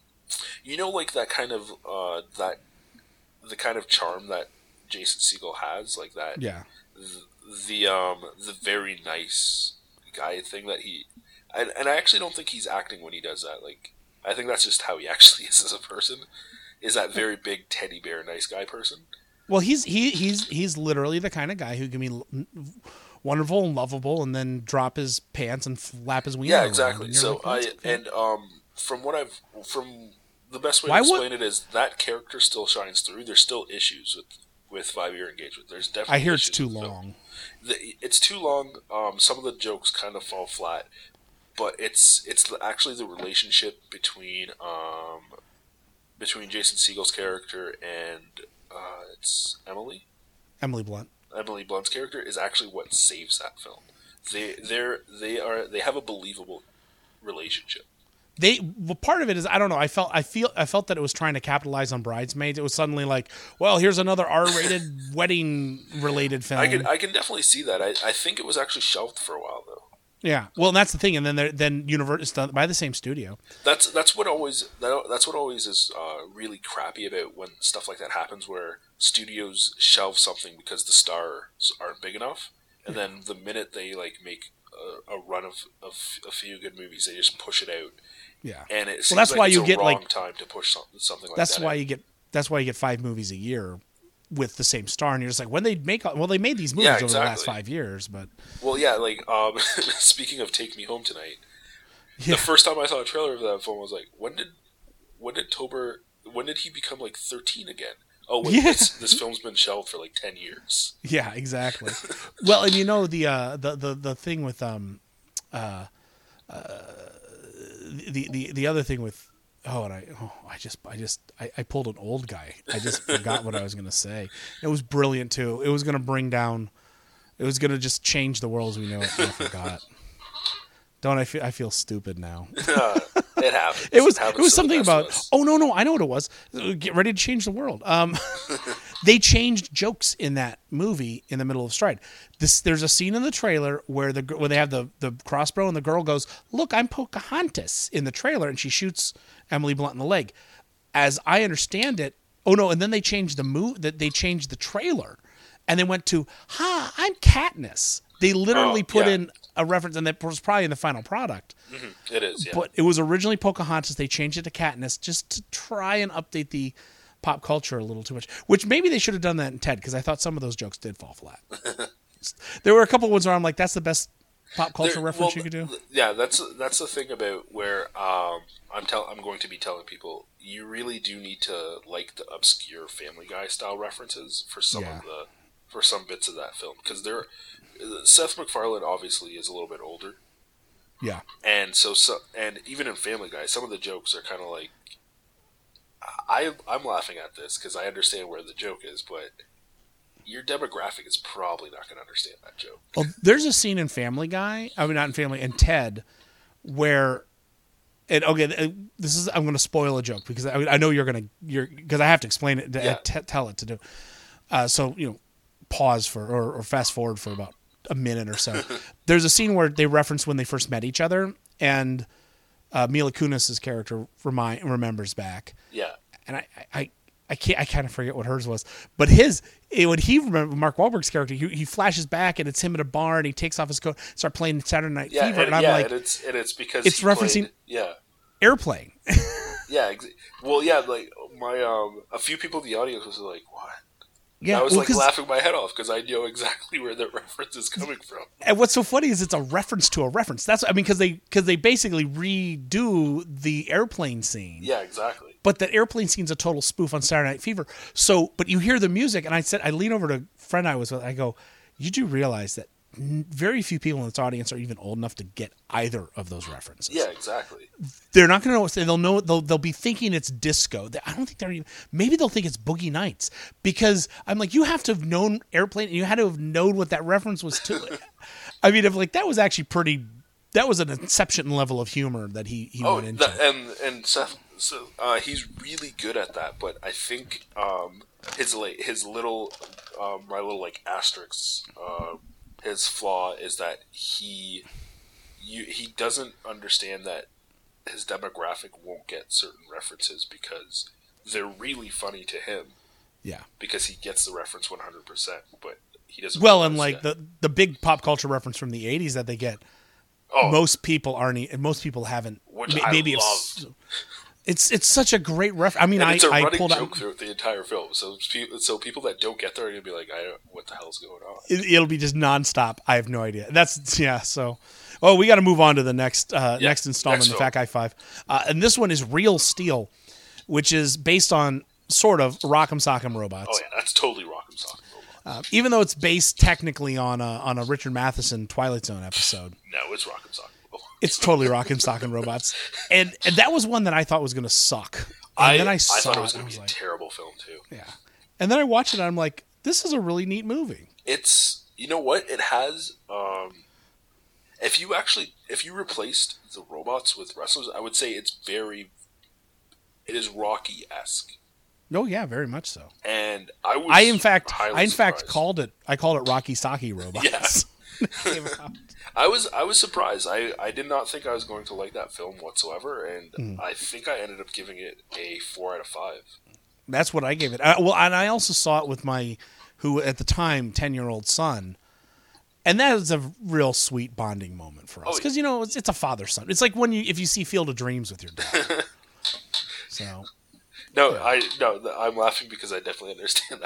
you know, like that kind of uh, that the kind of charm that Jason Segel has, like that. Yeah. The, the um the very nice guy thing that he, and and I actually don't think he's acting when he does that. Like I think that's just how he actually is as a person. Is that very big teddy bear nice guy person? Well, he's he he's he's literally the kind of guy who can be wonderful and lovable, and then drop his pants and flap his wiener. Yeah, exactly. So like, I and um from what I've from the best way Why to explain would, it is that character still shines through. There's still issues with. With Five Year Engagement, there's definitely. I hear it's too long. The, it's too long. Um, some of the jokes kind of fall flat, but it's it's the, actually the relationship between um, between Jason Segel's character and uh, it's Emily. Emily Blunt. Emily Blunt's character is actually what saves that film. They they're they are they have a believable relationship. They well, part of it is I don't know. I felt I feel I felt that it was trying to capitalize on Bridesmaids. It was suddenly like, well, here's another R-rated wedding related film. I can I can definitely see that. I, I think it was actually shelved for a while though. Yeah, well, and that's the thing. And then then Universal is done by the same studio. That's that's what always that, that's what always is uh, really crappy about when stuff like that happens, where studios shelve something because the stars aren't big enough, and then the minute they like make a, a run of, of a few good movies, they just push it out. Yeah, and it seems well, that's like why it's you a get wrong like time to push something, something like that's that. That's why out. you get that's why you get five movies a year with the same star, and you're just like, when they make well, they made these movies yeah, over exactly. the last five years, but well, yeah, like um, speaking of Take Me Home Tonight, yeah. the first time I saw a trailer of that film, I was like, when did when did Tober when did he become like thirteen again? Oh, wait, yeah. this, this film's been shelved for like ten years. Yeah, exactly. Well, and you know the uh, the, the the thing with um uh, uh the the the other thing with oh and I oh I just I just I, I pulled an old guy. I just forgot what I was gonna say. It was brilliant too. It was gonna bring down. It was gonna just change the world as we know it. I forgot. Don't I feel I feel stupid now? uh, it happens. It was it, happens it was to the something best about of us. oh no no I know what it was. Get ready to change the world. Um, they changed jokes in that movie in the middle of Stride. This there's a scene in the trailer where the where they have the the crossbow and the girl goes, "Look, I'm Pocahontas" in the trailer, and she shoots Emily Blunt in the leg. As I understand it, oh no, and then they changed the move that they changed the trailer, and they went to, "Ha, I'm Katniss." They literally oh, put yeah. in a reference, and that was probably in the final product. Mm-hmm. It is, yeah. But it was originally Pocahontas. They changed it to Katniss just to try and update the pop culture a little too much. Which maybe they should have done that in Ted, because I thought some of those jokes did fall flat. There were a couple of ones where I'm like, that's the best pop culture There- reference well, you could do. Yeah, that's that's the thing about where um, I'm tell I'm going to be telling people you really do need to like the obscure Family Guy style references for some Yeah. of the for some bits of that film, because there Seth MacFarlane obviously is a little bit older, Yeah. and so, so and even in Family Guy, some of the jokes are kind of like I I'm laughing at this because I understand where the joke is, but your demographic is probably not going to understand that joke. Well, there's a scene in Family Guy, I mean, not in Family, in Ted, where, and okay, this is, I'm going to spoil a joke because I, I know you're going to, you're, because I have to explain it, to, Yeah. t- tell it to do. Uh, so, you know, pause for, or, or fast forward for about a minute or so. There's a scene where they reference when they first met each other, and uh, Mila Kunis's character remind, remembers back. Yeah. And I, I, I can't, I kind of forget what hers was, but his, it, when he remember Mark Wahlberg's character, he, he flashes back and it's him at a bar and he takes off his coat, start playing Saturday Night Yeah, Fever, and, and I'm yeah, like, and it's and it's because it's he referencing played- yeah, Airplane. yeah. Ex- well, yeah, like my um, a few people in the audience was like, "What?" Yeah, I was well, like 'cause- laughing my head off because I know exactly where the reference is coming from. And what's so funny is it's a reference to a reference. That's, I mean, because they because they basically redo the airplane scene. Yeah, exactly. But that airplane scene's a total spoof on Saturday Night Fever. So, but you hear the music, and I said, I lean over to a friend I was with, I go, you do realize that n- very few people in this audience are even old enough to get either of those references. Yeah, exactly. They're not going to know. what- They'll know. They'll they'll be thinking it's disco. They- I don't think they're even. Maybe they'll think it's Boogie Nights, because I'm like, you have to have known Airplane. And you had to have known what that reference was to. I mean, if like that was actually pretty. That was an Inception level of humor that he he Oh, went into. that, and and Seth, so uh, he's really good at that. But I think um, his like his little um, my little like asterisks. Uh, his flaw is that he you he doesn't understand that his demographic won't get certain references because they're really funny to him. Yeah. Because he gets the reference one hundred percent, but he doesn't. Well, and realize like that. the the big pop culture reference from the eighties that they get, Oh. most people aren't. e- Most people haven't. Which ma- I maybe it's, it's it's such a great reference. I mean, and I it's a I running pulled joke out. throughout the entire film. So pe- so people that don't get there are gonna be like, I don't, what the hell's going on? It, it'll be just nonstop. I have no idea. That's yeah. So, oh, we got to move on to the next uh, Yeah, next installment next of Fat Guy Five, uh, and this one is Real Steel, which is based on sort of Rock'em Sock'em Robots. Oh yeah, that's totally Rock'em Sock'em. Uh, even though it's based technically on a on a Richard Matheson Twilight Zone episode. No, it's Rock'em Sock'em. It's totally Rock'em Sock'em Robots, and and that was one that I thought was going to suck. And I then I I saw thought it was it, gonna and I be a like, terrible film too. Yeah. And then I watched it, and I'm like, this is a really neat movie. It's you know what it has. Um, if you actually if you replaced the robots with wrestlers, I would say it's very. It is Rocky esque. Oh yeah, very much so. And I was. I in fact, highly I in fact surprised. called it. I called it Rocky Saki Robots. Yeah. I was I was surprised. I, I did not think I was going to like that film whatsoever, and Mm. I think I ended up giving it a four out of five. That's what I gave it. I, well, and I also saw it with my, who at the time ten year old son, and that was a real sweet bonding moment for us Oh, because you know it's, it's a father son. It's like when you if you see Field of Dreams with your dad. So. No, I no, th- I'm laughing because I definitely understand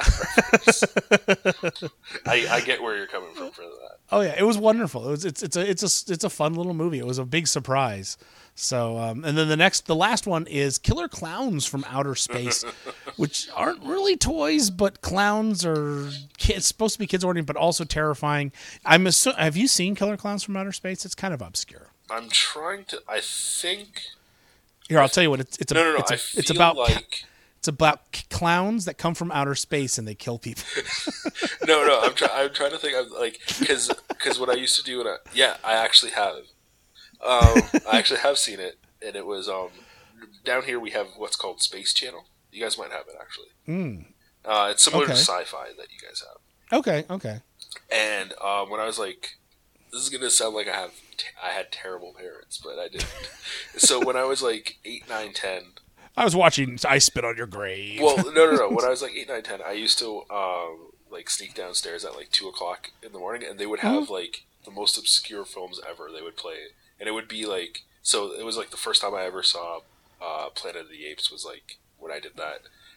that reference. I, I get where you're coming from for that. Oh yeah, it was wonderful. It was it's it's a it's a it's a fun little movie. It was a big surprise. So um, and then the next the last one is Killer Clowns from Outer Space, which aren't really toys, but clowns are kids, supposed to be kids oriented, but also terrifying. I'm assu- have you seen Killer Clowns from Outer Space? It's kind of obscure. I'm trying to. I think. Here, I'll tell you what it's it's a, No, no, no, it's, a, I it's feel about like- it's about c- clowns that come from outer space and they kill people. No, no, I'm trying. I'm trying to think. I'm like because because what I used to do when I yeah I actually have. Um, I actually have seen it, and it was um down here we have what's called Space Channel. You guys might have it actually. Mm. Uh, it's similar Okay. to Sci-Fi that you guys have. Okay, okay. And um, when I was like, this is gonna sound like I have t- I had terrible parents, but I didn't. So when I was like eight, nine, ten. I was watching I Spit on Your Grave. Well, no, no, no. When I was like eight, nine, ten, I used to um, like sneak downstairs at like two o'clock in the morning, and they would have Mhm. like the most obscure films ever. They would play, and it would be like so. It was like the first time I ever saw uh, Planet of the Apes was like when I did that,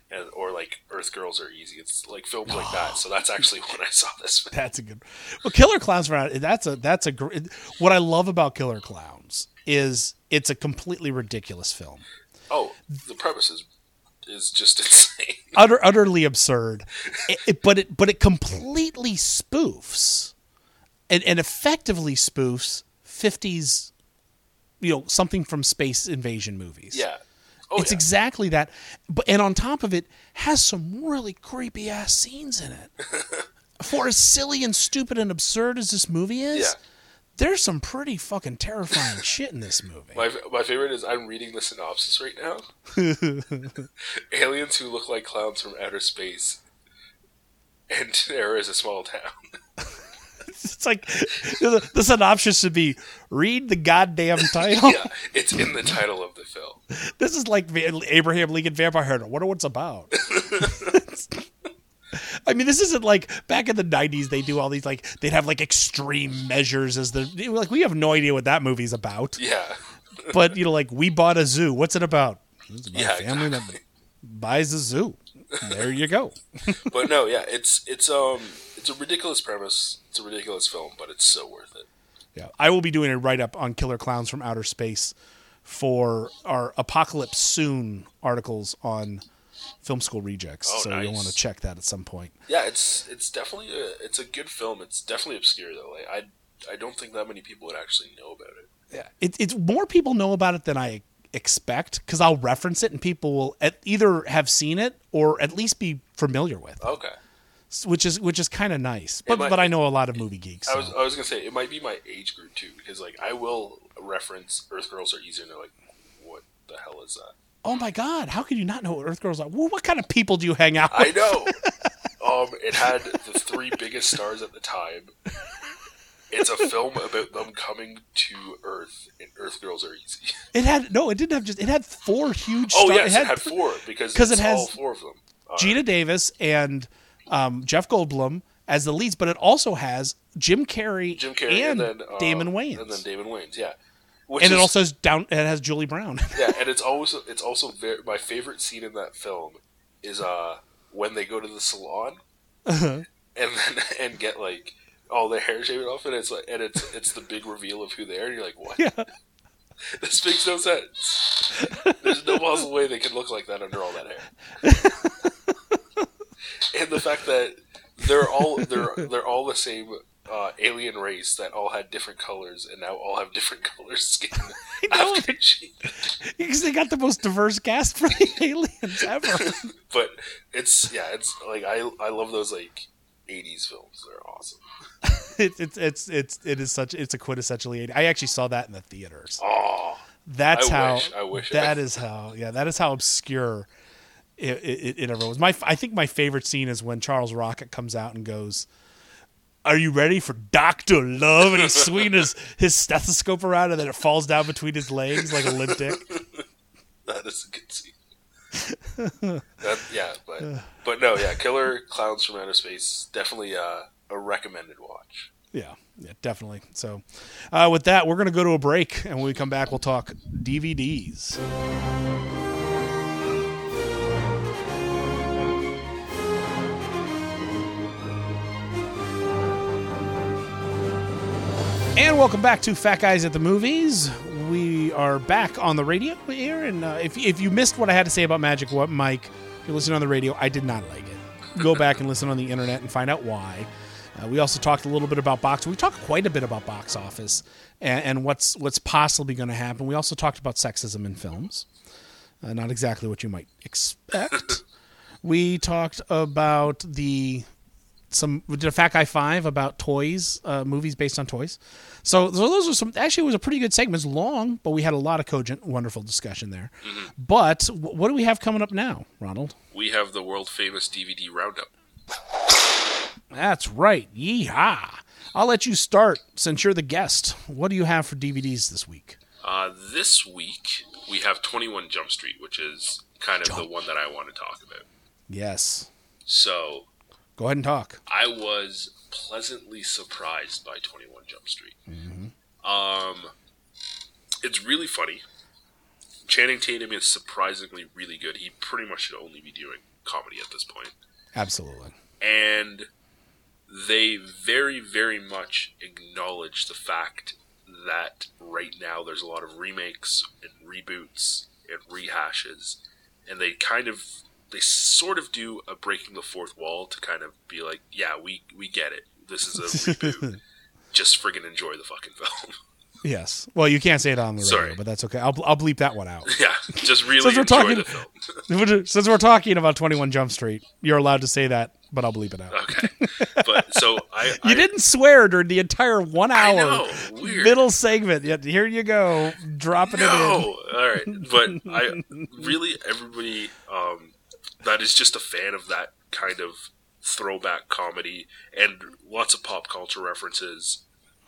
and or like Earth Girls Are Easy. It's like films like that. So that's actually when I saw this film. That's a good. Well, Killer Clowns from Outer. That's a that's a. gr- What I love about Killer Clowns is it's a completely ridiculous film. Oh, the premise is is just insane. Utter, utterly absurd, it, it- but it but it completely spoofs, and, and effectively spoofs fifties, you know, something from space invasion movies. Yeah. Oh, it's yeah. exactly that, but and on top of it, has some really creepy ass scenes in it. For as silly and stupid and absurd as this movie is, Yeah. there's some pretty fucking terrifying shit in this movie. My my favorite is I'm reading the synopsis right now. Aliens who look like clowns from outer space, and there is a small town. It's like the, the synopsis should be read the goddamn title. Yeah, it's in the title of the film. This is like Abraham Lincoln Vampire Hunter. I wonder what it's about. I mean, this isn't like back in the nineties. They do all these like they'd have like extreme measures as the like we have no idea what that movie's about. Yeah, but you know, like We Bought a Zoo. What's it about? It's about Yeah, a family exactly. that buys a zoo. There you go. But no, yeah, it's it's um it's a ridiculous premise. It's a ridiculous film, but it's so worth it. Yeah, I will be doing a write up on Killer Clowns from Outer Space for our Apocalypse Soon articles on Film School Rejects. Oh, so nice. you'll want to check that at some point. Yeah, it's it's definitely a it's a good film. It's definitely obscure though. Like I I don't think that many people would actually know about it. Yeah, it, it's more people know about it than I expect because I'll reference it and people will at, either have seen it or at least be familiar with it. Okay. S- Which is which is kind of nice, but might- but I know a lot of movie geeks. I so- was I was gonna say it might be my age group too because like I will reference Earth Girls Are Easy and they're like, what the hell is that? Oh my God! How could you not know what Earth Girls are? Well, what kind of people do you hang out with? I know. um, it had the three biggest stars at the time. It's a film about them coming to Earth, and Earth Girls Are Easy. It had no. It didn't have just. It had four huge. Oh star- yes, it had, four because it's it has all four of them. All Gina right. Davis and um, Jeff Goldblum as the leads, but it also has Jim Carrey, Jim Carrey and, and, then uh, Damon Wayans, and then Damon Wayans, yeah. Which and it is- also has down. It has Julie Brown. yeah, and it's also it's also very, my favorite scene in that film is uh when they go to the salon Uh-huh. and then and get like all their hair shaved off, and it's like and it's it's the big reveal of who they are, and you're like, what? Yeah. This makes no sense. There's no possible way they could look like that under all that hair. And the fact that they're all they're they're all the same uh, alien race that all had different colors and now all have different color skin. After she- Because they got the most diverse cast for the aliens ever. But it's yeah, it's like I I love those like eighties films. They're awesome. It's it's it's it's it is such it's a quintessentially eighties. I actually saw that in the theaters. Oh, that's I how. wish, I wish That I- is how. Yeah, that is how obscure it, it, it ever was. My I think my favorite scene is when Charles Rocket comes out and goes, "Are you ready for Doctor Love?" And he's swinging his, his stethoscope around, and then it falls down between his legs like a limp dick. That is a good scene. that, yeah, but but no, yeah, Killer Clowns from Outer Space definitely uh, a recommended watch. Yeah, yeah, definitely. So, uh, with that, we're going to go to a break, and when we come back, we'll talk D V Ds. And welcome back to Fat Guys at the Movies. We are back on the radio here, and uh, if if you missed what I had to say about Magic What Mike, if you're listening on the radio, I did not like it. Go back and listen on the internet and find out why. Uh, we also talked a little bit about box. We talked quite a bit about box office and, and what's what's possibly going to happen. We also talked about sexism in films. Uh, not exactly what you might expect. We talked about the some we did a Fat Guy Five about toys, uh, movies based on toys. So, so those are some. Actually, it was a pretty good segment. It was long, but we had a lot of cogent, wonderful discussion there. Mm-hmm. But w- what do we have coming up now, Ronald? We have the world famous D V D roundup. That's right. Yeehaw! I'll let you start since you're the guest. What do you have for D V Ds this week? Uh, this week we have twenty-one Jump Street, which is kind of Jump. the one that I want to talk about. Yes. So, go ahead and talk. I was pleasantly surprised by twenty-one Jump Street. Mm-hmm. Um, it's really funny. Channing Tatum is surprisingly really good. He pretty much should only be doing comedy at this point. Absolutely. And they very, very much acknowledge the fact that right now there's a lot of remakes and reboots and rehashes, and they kind of, they sort of do a breaking the fourth wall to kind of be like, yeah, we, we get it. This is a reboot. Just friggin' enjoy the fucking film. Yes. Well, you can't say it on the radio, Sorry. but that's okay. I'll I'll bleep that one out. Yeah, just really since we're enjoy talking, the film. Since we're talking about twenty-one Jump Street, you're allowed to say that, but I'll bleep it out. Okay. But so I... you I, didn't swear during the entire one hour know, weird. middle segment. Yet here you go, dropping no. it in. All right. But I really, everybody um, that is just a fan of that kind of throwback comedy and lots of pop culture references,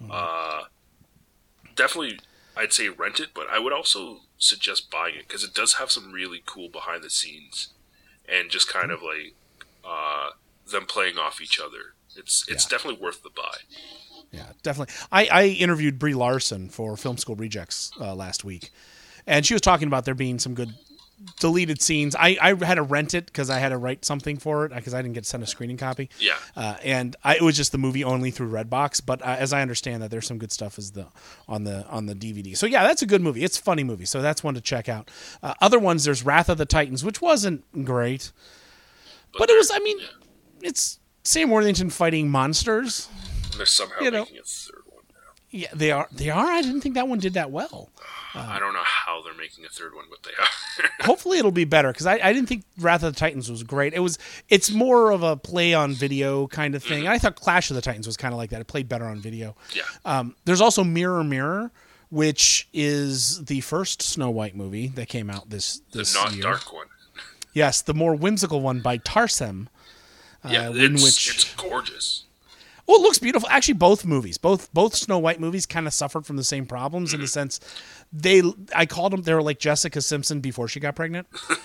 uh, definitely I'd say rent it, but I would also suggest buying it because it does have some really cool behind the scenes and just kind of like uh, them playing off each other. It's it's yeah. definitely worth the buy. Yeah, definitely. I, I interviewed Brie Larson for Film School Rejects uh, last week, and she was talking about there being some good deleted scenes. I, I had to rent it because I had to write something for it because I didn't get sent a screening copy. Yeah. Uh, and I, it was just the movie only through Redbox. But uh, as I understand that, there's some good stuff as the on the on the D V D. So yeah, that's a good movie. It's a funny movie. So that's one to check out. Uh, other ones, there's Wrath of the Titans, which wasn't great, but, but it was. I mean, yeah. it's Sam Worthington fighting monsters. And they're somehow you know, making a third one now. Yeah, they are. They are. I didn't think that one did that well. Uh, I don't know how they're making a third one, but they are. Hopefully it'll be better because I, I didn't think Wrath of the Titans was great. It was. It's more of a play on video kind of thing. Mm-hmm. And I thought Clash of the Titans was kind of like that. It played better on video. Yeah. Um, there's also Mirror Mirror, which is the first Snow White movie that came out this this the not year. dark one. Yes, the more whimsical one by Tarsem. Yeah, uh, it's, in which, it's gorgeous. Well, it looks beautiful. Actually, both movies, both both Snow White movies, kind of suffered from the same problems mm-hmm. in the sense they. I called them. They were like Jessica Simpson before she got pregnant.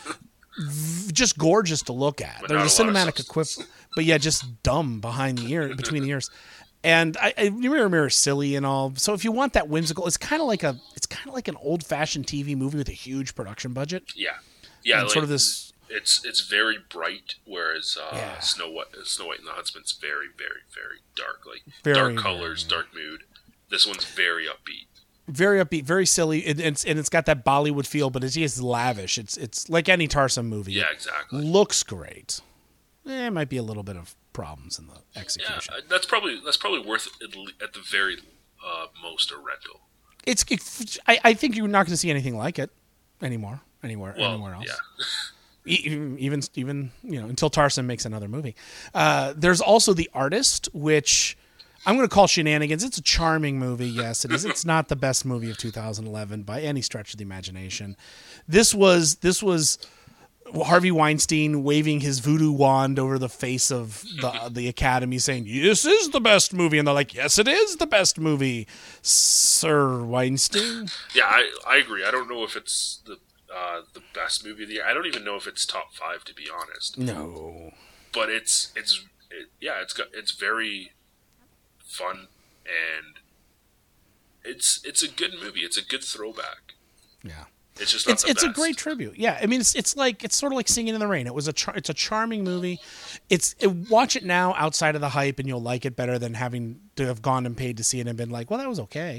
Just gorgeous to look at. But There's a, a cinematic equipment, but yeah, just dumb behind the ear, between the ears. And I, I Mirror Mirror is silly and all. So if you want that whimsical, it's kind of like a, it's kind of like an old fashioned T V movie with a huge production budget. Yeah, yeah, and like, sort of this. It's it's very bright, whereas uh, yeah. Snow White, Snow White and the Huntsman's very, very, very dark. Like very, dark colors, very, dark mood. This one's very upbeat. Very upbeat, very silly, and it's and it's got that Bollywood feel, but it's just lavish. It's it's like any Tarsem movie. Yeah, exactly. Looks great. Eh, it might be a little bit of problems in the execution. Yeah, that's probably that's probably worth at the very uh, most a rental. It's. It, I I think you're not going to see anything like it anymore, anywhere well, anywhere else. Yeah. Even, even, even, you know, until Tarsem makes another movie. Uh, there's also The Artist, which I'm going to call shenanigans. It's a charming movie. Yes, it is. It's not the best movie of two thousand eleven by any stretch of the imagination. This was, this was Harvey Weinstein waving his voodoo wand over the face of the, the Academy saying, this is the best movie. And they're like, yes, it is the best movie, Sir Weinstein. Yeah, I, I agree. I don't know if it's the, Uh, the best movie of the year. I don't even know if it's top five, to be honest. No, but it's it's it, yeah, it's got it's very fun and it's it's a good movie. It's a good throwback. Yeah, it's just not it's the it's best. a great tribute. Yeah, I mean it's it's like it's sort of like Singing in the Rain. It was a char- it's a charming movie. It's it, watch it now outside of the hype and you'll like it better than having to have gone and paid to see it and been like, well, that was okay.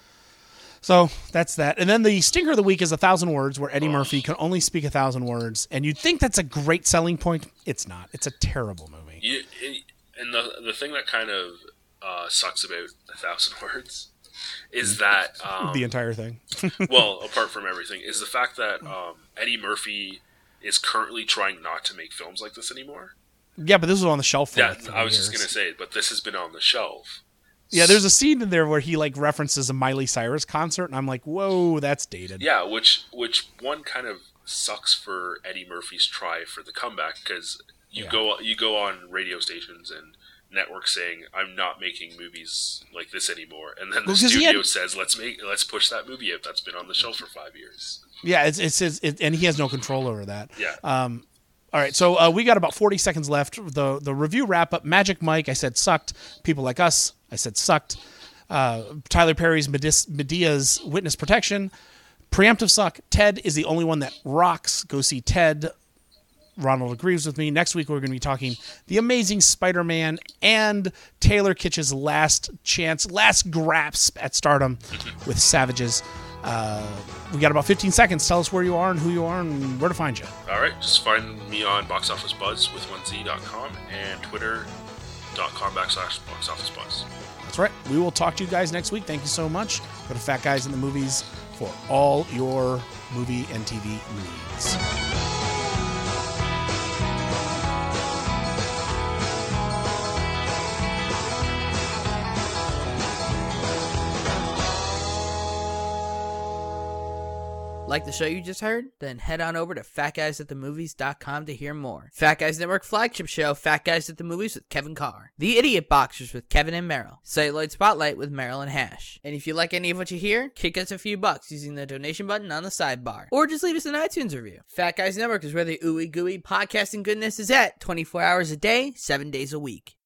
So that's that. And then the stinker of the week is A Thousand Words, where Eddie Murphy can only speak a thousand words. And you'd think that's a great selling point. It's not. It's a terrible movie. You, it, and the the thing that kind of uh, sucks about A Thousand Words is that... Um, the entire thing. Well, apart from everything, is the fact that um, Eddie Murphy is currently trying not to make films like this anymore. Yeah, but this was on the shelf for Yeah, like I was years. just going to say it, but this has been on the shelf. Yeah, there's a scene in there where he like references a Miley Cyrus concert, and I'm like, whoa, that's dated. Yeah, which which one kind of sucks for Eddie Murphy's try for the comeback because you yeah. go you go on radio stations and networks saying I'm not making movies like this anymore, and then the well, studio had... says let's make let's push that movie out that's been on the shelf for five years. Yeah, it's it's, it's it, and he has no control over that. Yeah. Um. All right, so uh, we got about forty seconds left. The the review wrap up. Magic Mike, I said sucked. People Like Us, I said sucked. Uh, Tyler Perry's Medis- Medea's Witness Protection, preemptive suck. Ted is the only one that rocks. Go see Ted. Ronald agrees with me. Next week, we're going to be talking The Amazing Spider-Man and Taylor Kitsch's last chance, last grasp at stardom with Savages. Uh, we got about fifteen seconds. Tell us where you are and who you are and where to find you. All right, just find me on box office buzz with one z dot com and twitter dot com backslash box office buzz. That's right. We will talk to you guys next week. Thank you so much. Go to Fat Guys in the Movies for all your movie and T V needs. Like the show you just heard? Then head on over to fat guys at the movies dot com to hear more. Fat Guys Network flagship show, Fat Guys at the Movies with Kevin Carr. The Idiot Boxers with Kevin and Meryl. Celluloid Spotlight with Meryl and Hash. And if you like any of what you hear, kick us a few bucks using the donation button on the sidebar. Or just leave us an iTunes review. Fat Guys Network is where the ooey gooey podcasting goodness is at, twenty-four hours a day, seven days a week.